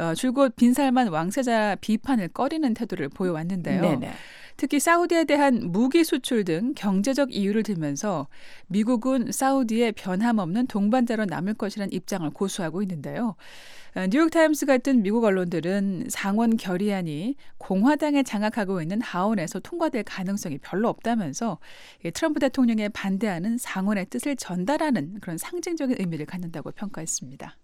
W: 줄곧 빈살만 왕세자 비판을 꺼리는 태도를 보여왔는데요. 네네. 특히 사우디에 대한 무기 수출 등 경제적 이유를 들면서 미국은 사우디의 변함없는 동반자로 남을 것이라는 입장을 고수하고 있는데요. 뉴욕타임스 같은 미국 언론들은 상원 결의안이 공화당에 장악하고 있는 하원에서 통과될 가능성이 별로 없다면서 트럼프 대통령에 반대하는 상원의 뜻을 전달하는 그런 상징적인 의미를 갖는다고 평가했습니다.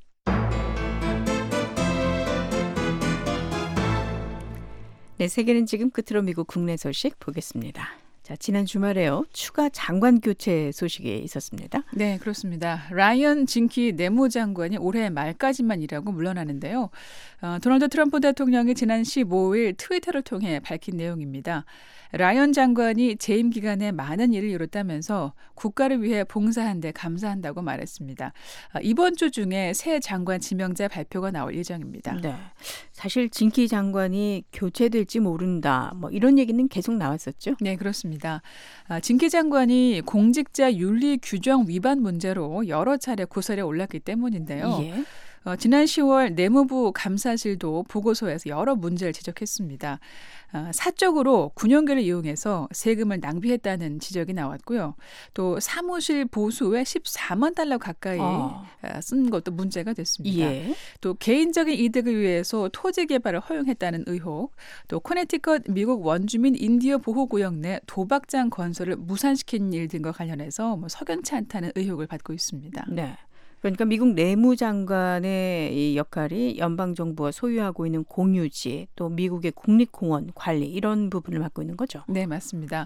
C: 네, 세계는 지금 끝으로 미국 국내 소식 보겠습니다. 자, 지난 주말에요. 추가 장관 교체 소식이 있었습니다.
W: 네, 그렇습니다. 라이언 징키 내무장관이 올해 말까지만 일하고 물러나는데요. 도널드 트럼프 대통령이 지난 15일 트위터를 통해 밝힌 내용입니다. 라이언 장관이 재임 기간에 많은 일을 이뤘다면서 국가를 위해 봉사한 데 감사한다고 말했습니다. 이번 주 중에 새 장관 지명자 발표가 나올 예정입니다.
C: 네, 사실 징키 장관이 교체될지 모른다. 뭐 이런 얘기는 계속 나왔었죠.
W: 네, 그렇습니다. 징키 장관이 공직자 윤리 규정 위반 문제로 여러 차례 구설에 올랐기 때문인데요. 예. 지난 10월 내무부 감사실도 보고서에서 여러 문제를 지적했습니다. 사적으로 군용기를 이용해서 세금을 낭비했다는 지적이 나왔고요. 또 사무실 보수에 14만 달러 가까이 쓴 것도 문제가 됐습니다. 예. 또 개인적인 이득을 위해서 토지 개발을 허용했다는 의혹, 또 코네티컷 미국 원주민 인디어 보호구역 내 도박장 건설을 무산시킨 일 등과 관련해서 석연치 않다는 의혹을 받고 있습니다.
C: 네. 그러니까 미국 내무장관의 이 역할이 연방정부가 소유하고 있는 공유지 또 미국의 국립공원 관리 이런 부분을 맡고 있는 거죠.
W: 네, 맞습니다.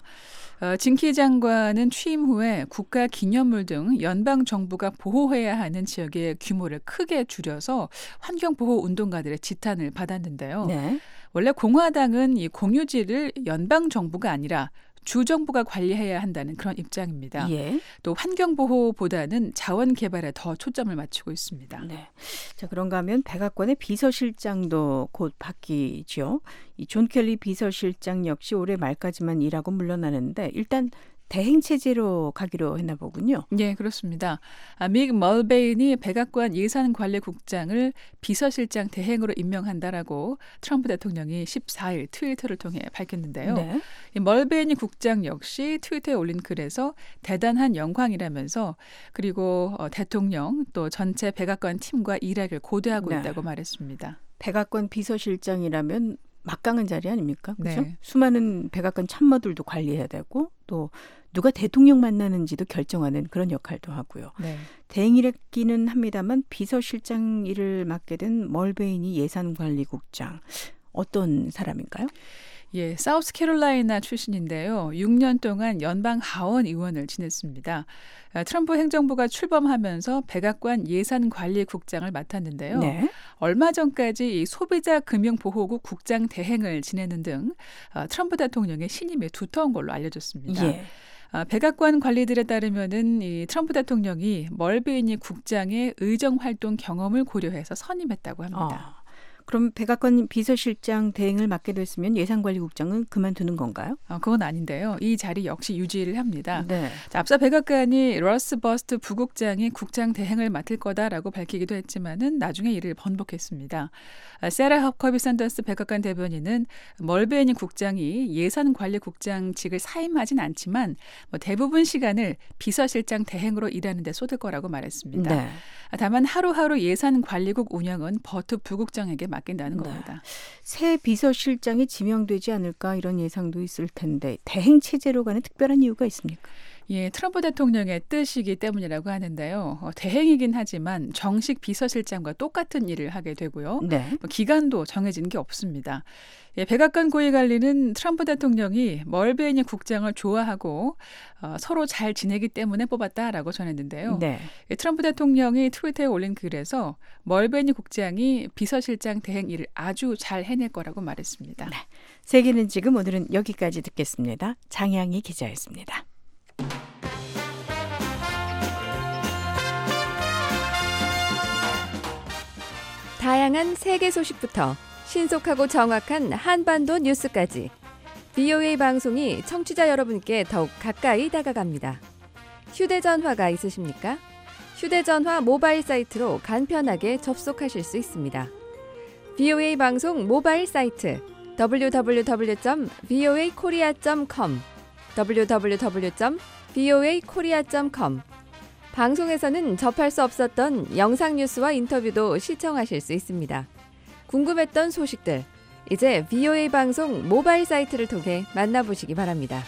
W: 징키 장관은 취임 후에 국가 기념물 등 연방정부가 보호해야 하는 지역의 규모를 크게 줄여서 환경보호 운동가들의 지탄을 받았는데요. 네. 원래 공화당은 이 공유지를 연방정부가 아니라 주정부가 관리해야 한다는 그런 입장입니다. 예. 또 환경보호보다는 자원 개발에 더 초점을 맞추고 있습니다.
C: 네. 자, 그런가 하면 백악관의 비서실장도 곧 바뀌죠. 이 존 켈리 비서실장 역시 올해 말까지만 일하고 물러나는데 일단 대행 체제로 가기로 했나 보군요.
W: 네, 그렇습니다. 믹 멀베인이 백악관 예산관리국장을 비서실장 대행으로 임명한다라고 트럼프 대통령이 14일 트위터를 통해 밝혔는데요. 네. 이 멀베인이 국장 역시 트위터에 올린 글에서 대단한 영광이라면서 그리고 대통령 또 전체 백악관 팀과 일하기를 고대하고 있다고 말했습니다.
C: 백악관 비서실장이라면 막강한 자리 아닙니까? 그렇죠?
W: 네.
C: 수많은 백악관 참모들도 관리해야 되고 또 누가 대통령 만나는지도 결정하는 그런 역할도 하고요. 네. 대행이랬기는 합니다만 비서실장 일을 맡게 된 멀베인이 예산관리국장 어떤 사람인가요?
W: 예, 사우스캐롤라이나 출신인데요. 6년 동안 연방 하원 의원을 지냈습니다. 트럼프 행정부가 출범하면서 백악관 예산관리국장을 맡았는데요.
C: 네.
W: 얼마 전까지 이 소비자 금융보호국 국장 대행을 지내는 등 트럼프 대통령의 신임에 두터운 걸로 알려졌습니다.
C: 예.
W: 백악관 관리들에 따르면은 이 트럼프 대통령이 멀베이니 국장의 의정 활동 경험을 고려해서 선임했다고 합니다.
C: 그럼 백악관 비서실장 대행을 맡게 됐으면 예산관리국장은 그만두는 건가요?
W: 그건 아닌데요. 이 자리 역시 유지를 합니다.
C: 네.
W: 자, 앞서 백악관이 러스 버스트 부국장이 국장 대행을 맡을 거다라고 밝히기도 했지만은 나중에 이를 번복했습니다. 세라 허커비 샌더스 백악관 대변인은 멀베이니 국장이 예산관리국장직을 사임하진 않지만 대부분 시간을 비서실장 대행으로 일하는 데 쏟을 거라고 말했습니다.
C: 네.
W: 다만 하루하루 예산관리국 운영은 버트 부국장에게 맡긴다는 겁니다.
C: 새 비서실장이 지명되지 않을까 이런 예상도 있을 텐데 대행 체제로 가는 특별한 이유가 있습니까?
W: 예, 트럼프 대통령의 뜻이기 때문이라고 하는데요. 대행이긴 하지만 정식 비서실장과 똑같은 일을 하게 되고요.
C: 네.
W: 기간도 정해진 게 없습니다. 예, 백악관 고위관리는 트럼프 대통령이 멀베이니 국장을 좋아하고 서로 잘 지내기 때문에 뽑았다라고 전했는데요.
C: 네.
W: 예, 트럼프 대통령이 트위터에 올린 글에서 멀베이니 국장이 비서실장 대행 일을 아주 잘 해낼 거라고 말했습니다.
C: 네. 세계는 지금 오늘은 여기까지 듣겠습니다. 장향희 기자였습니다.
D: 다양한 세계 소식부터 신속하고 정확한 한반도 뉴스까지 VOA 방송이 청취자 여러분께 더욱 가까이 다가갑니다. 휴대전화가 있으십니까? 휴대전화 모바일 사이트로 간편하게 접속하실 수 있습니다. VOA 방송 모바일 사이트 www.voakorea.com www.voakorea.com 방송에서는 접할 수 없었던 영상 뉴스와 인터뷰도 시청하실 수 있습니다. 궁금했던 소식들, 이제 VOA 방송 모바일 사이트를 통해 만나보시기 바랍니다.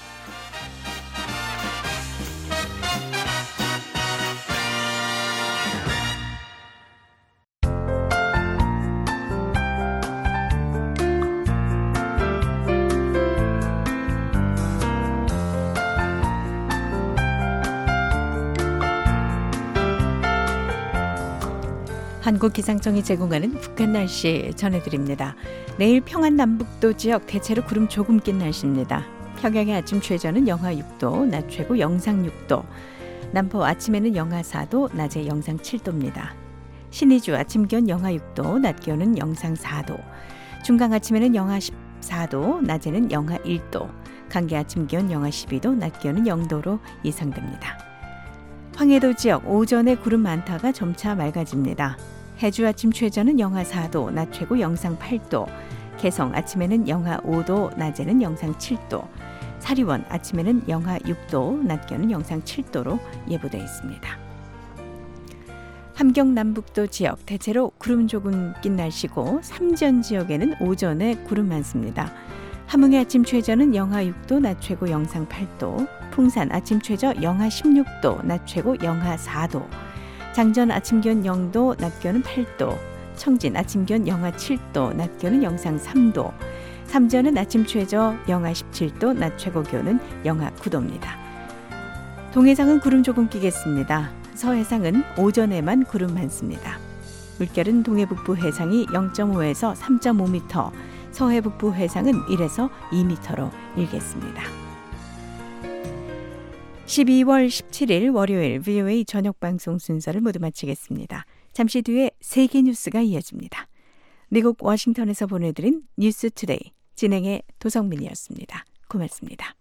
C: 한국기상청이 제공하는 북한 날씨 전해드립니다. 내일 평안 남북도 지역 대체로 구름 조금 낀 날씨입니다. 평양의 아침 최저는 영하 6도, 낮 최고 영상 6도. 남포 아침에는 영하 4도, 낮에 영상 7도입니다. 신의주 아침 기온 영하 6도, 낮 기온은 영상 4도. 중강 아침에는 영하 14도, 낮에는 영하 1도. 강계 아침 기온 영하 12도, 낮 기온은 0도로 예상됩니다. 황해도 지역 오전에 구름 많다가 점차 맑아집니다. 해주 아침 최저는 영하 4도, 낮 최고 영상 8도. 개성 아침에는 영하 5도, 낮에는 영상 7도. 사리원 아침에는 영하 6도, 낮 기온은 영상 7도로 예보되어 있습니다. 함경 남북도 지역 대체로 구름 조금 낀 날씨고 삼전 지역에는 오전에 구름 많습니다. 함흥의 아침 최저는 영하 6도, 낮 최고 영상 8도. 풍산 아침 최저 영하 16도, 낮 최고 영하 4도. 장전 아침 기온 0도, 낮 기온은 8도. 청진 아침 기온 영하 7도, 낮 기온은 영상 3도. 삼전은 아침 최저 영하 17도, 낮 최고 기온은 영하 9도입니다. 동해상은 구름 조금 끼겠습니다. 서해상은 오전에만 구름 많습니다. 물결은 동해북부 해상이 0.5에서 3.5m, 서해북부 해상은 1에서 2m로 일겠습니다. 12월 17일 월요일 VOA 저녁방송 순서를 모두 마치겠습니다. 잠시 뒤에 세계 뉴스가 이어집니다. 미국 워싱턴에서 보내드린 뉴스 투데이 진행의 도성민이었습니다. 고맙습니다.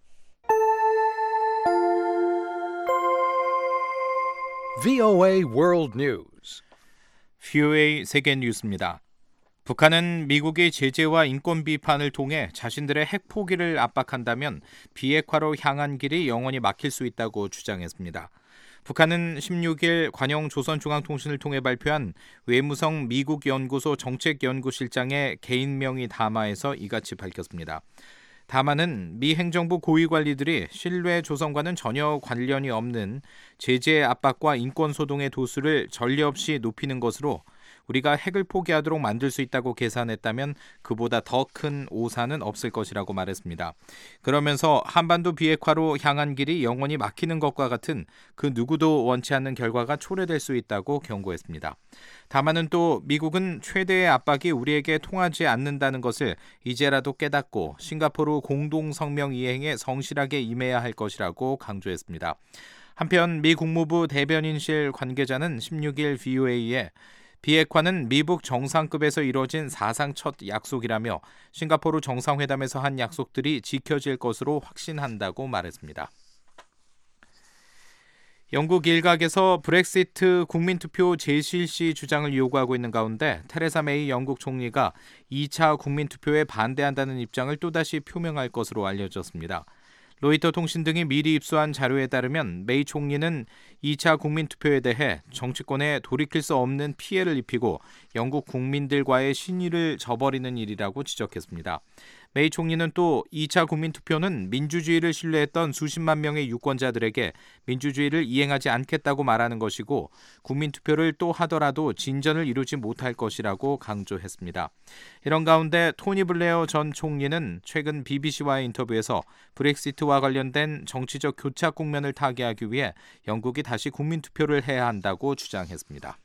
G: VOA World News.
B: VOA 세계 뉴스입니다. 북한은 미국의 제재와 인권 비판을 통해 자신들의 핵 포기를 압박한다면 비핵화로 향한 길이 영원히 막힐 수 있다고 주장했습니다. 북한은 16일 관영 조선중앙통신을 통해 발표한 외무성 미국연구소 정책연구실장의 개인 명의 담화에서 이같이 밝혔습니다. 담화는 미 행정부 고위 관리들이 신뢰 조성과는 전혀 관련이 없는 제재 압박과 인권 소동의 도수를 전례 없이 높이는 것으로 우리가 핵을 포기하도록 만들 수 있다고 계산했다면 그보다 더 큰 오산은 없을 것이라고 말했습니다. 그러면서 한반도 비핵화로 향한 길이 영원히 막히는 것과 같은 그 누구도 원치 않는 결과가 초래될 수 있다고 경고했습니다. 다만은 또 미국은 최대의 압박이 우리에게 통하지 않는다는 것을 이제라도 깨닫고 싱가포르 공동성명 이행에 성실하게 임해야 할 것이라고 강조했습니다. 한편 미 국무부 대변인실 관계자는 16일 VOA에 비핵화는 미북 정상급에서 이루어진 사상 첫 약속이라며 싱가포르 정상회담에서 한 약속들이 지켜질 것으로 확신한다고 말했습니다. 영국 일각에서 브렉시트 국민투표 재실시 주장을 요구하고 있는 가운데 테레사 메이 영국 총리가 2차 국민투표에 반대한다는 입장을 또다시 표명할 것으로 알려졌습니다. 로이터 통신 등이 미리 입수한 자료에 따르면 메이 총리는 2차 국민투표에 대해 정치권에 돌이킬 수 없는 피해를 입히고 영국 국민들과의 신의를 저버리는 일이라고 지적했습니다. 메이 총리는 또 2차 국민투표는 민주주의를 신뢰했던 수십만 명의 유권자들에게 민주주의를 이행하지 않겠다고 말하는 것이고 국민투표를 또 하더라도 진전을 이루지 못할 것이라고 강조했습니다. 이런 가운데 토니 블레어 전 총리는 최근 BBC와의 인터뷰에서 브렉시트와 관련된 정치적 교착 국면을 타개하기 위해 영국이 다시 국민투표를 해야 한다고 주장했습니다.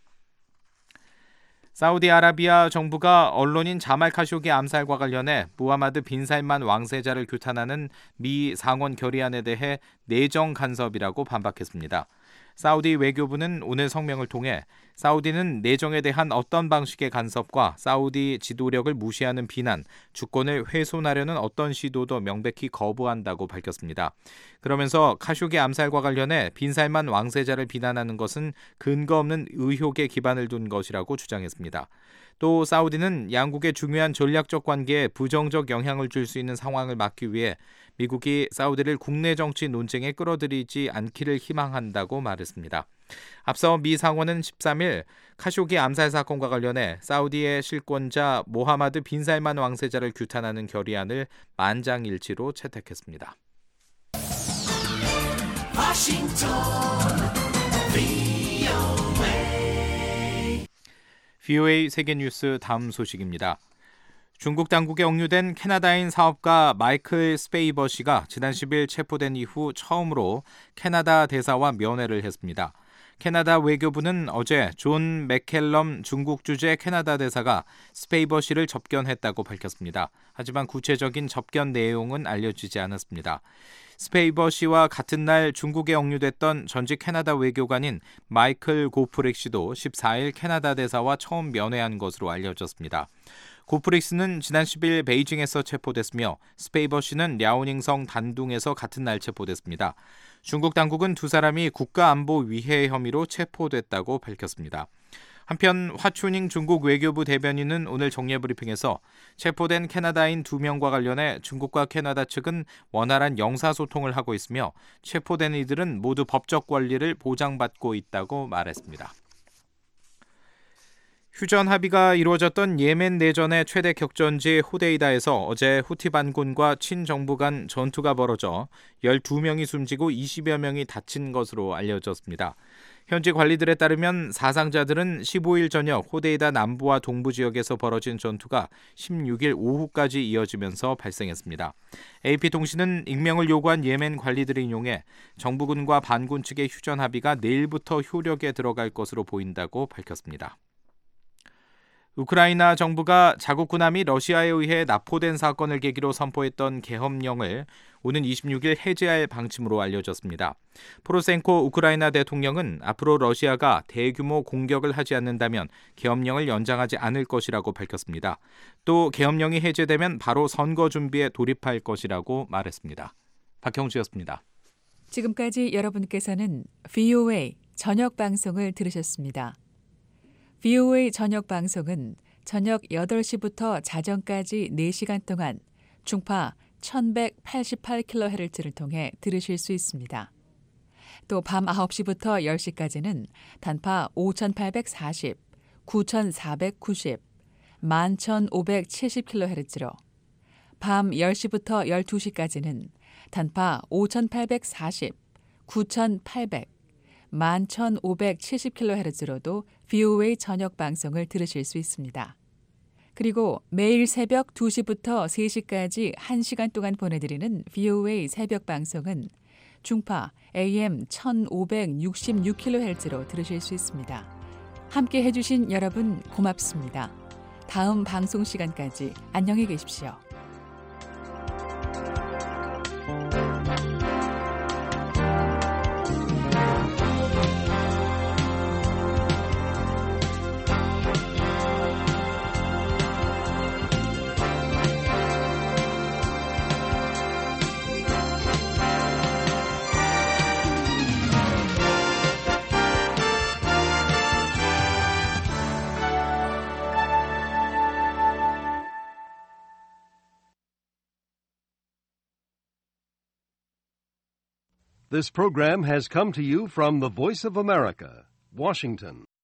B: 사우디아라비아 정부가 언론인 자말 카쇼기 암살과 관련해 무하마드 빈 살만 왕세자를 규탄하는 미 상원 결의안에 대해 내정 간섭이라고 반박했습니다. 사우디 외교부는 오늘 성명을 통해 사우디는 내정에 대한 어떤 방식의 간섭과 사우디 지도력을 무시하는 비난, 주권을 훼손하려는 어떤 시도도 명백히 거부한다고 밝혔습니다. 그러면서 카쇼기 암살과 관련해 빈 살만 왕세자를 비난하는 것은 근거 없는 의혹에 기반을 둔 것이라고 주장했습니다. 또 사우디는 양국의 중요한 전략적 관계에 부정적 영향을 줄 수 있는 상황을 막기 위해 미국이 사우디를 국내 정치 논쟁에 끌어들이지 않기를 희망한다고 말했습니다. 앞서 미 상원은 13일 카쇼기 암살 사건과 관련해 사우디의 실권자 모하마드 빈 살만 왕세자를 규탄하는 결의안을 만장일치로 채택했습니다. VOA 세계뉴스 다음 소식입니다. 중국 당국에 억류된 캐나다인 사업가 마이클 스페이버 씨가 지난 10일 체포된 이후 처음으로 캐나다 대사와 면회를 했습니다. 캐나다 외교부는 어제 존 맥켈럼 중국 주재 캐나다 대사가 스페이버 씨를 접견했다고 밝혔습니다. 하지만 구체적인 접견 내용은 알려지지 않았습니다. 스페이버 씨와 같은 날 중국에 억류됐던 전직 캐나다 외교관인 마이클 고프릭 씨도 14일 캐나다 대사와 처음 면회한 것으로 알려졌습니다. 고프릭스는 지난 10일 베이징에서 체포됐으며 스페이버 씨는 랴오닝성 단둥에서 같은 날 체포됐습니다. 중국 당국은 두 사람이 국가안보 위해 혐의로 체포됐다고 밝혔습니다. 한편 화춘잉 중국 외교부 대변인은 오늘 정례브리핑에서 체포된 캐나다인 2명과 관련해 중국과 캐나다 측은 원활한 영사소통을 하고 있으며 체포된 이들은 모두 법적 권리를 보장받고 있다고 말했습니다. 휴전 합의가 이루어졌던 예멘 내전의 최대 격전지 호데이다에서 어제 후티 반군과 친정부 간 전투가 벌어져 12명이 숨지고 20여 명이 다친 것으로 알려졌습니다. 현지 관리들에 따르면 사상자들은 15일 저녁 호데이다 남부와 동부 지역에서 벌어진 전투가 16일 오후까지 이어지면서 발생했습니다. AP통신은 익명을 요구한 예멘 관리들을 인용해 정부군과 반군 측의 휴전 합의가 내일부터 효력에 들어갈 것으로 보인다고 밝혔습니다. 우크라이나 정부가 자국 군함이 러시아에 의해 납포된 사건을 계기로 선포했던 계엄령을 오는 26일 해제할 방침으로 알려졌습니다. 포로센코 우크라이나 대통령은 앞으로 러시아가 대규모 공격을 하지 않는다면 계엄령을 연장하지 않을 것이라고 밝혔습니다. 또 계엄령이 해제되면 바로 선거 준비에 돌입할 것이라고 말했습니다. 박형주였습니다.
W: 지금까지 여러분께서는 VOA 저녁 방송을 들으셨습니다. VOA 저녁 방송은 저녁 8시부터 자정까지 4시간 동안 중파 1188kHz를 통해 들으실 수 있습니다. 또 밤 9시부터 10시까지는 단파 5840, 9490, 11570kHz로 밤 10시부터 12시까지는 단파 5840, 9800, 11570kHz로도 VOA 저녁 방송을 들으실 수 있습니다. 그리고 매일 새벽 2시부터 3시까지 1시간 동안 보내드리는 VOA 새벽 방송은 중파 AM 1566kHz로 들으실 수 있습니다. 함께 해주신 여러분 고맙습니다. 다음 방송 시간까지 안녕히 계십시오.
E: This program has come to you from the Voice of America, Washington.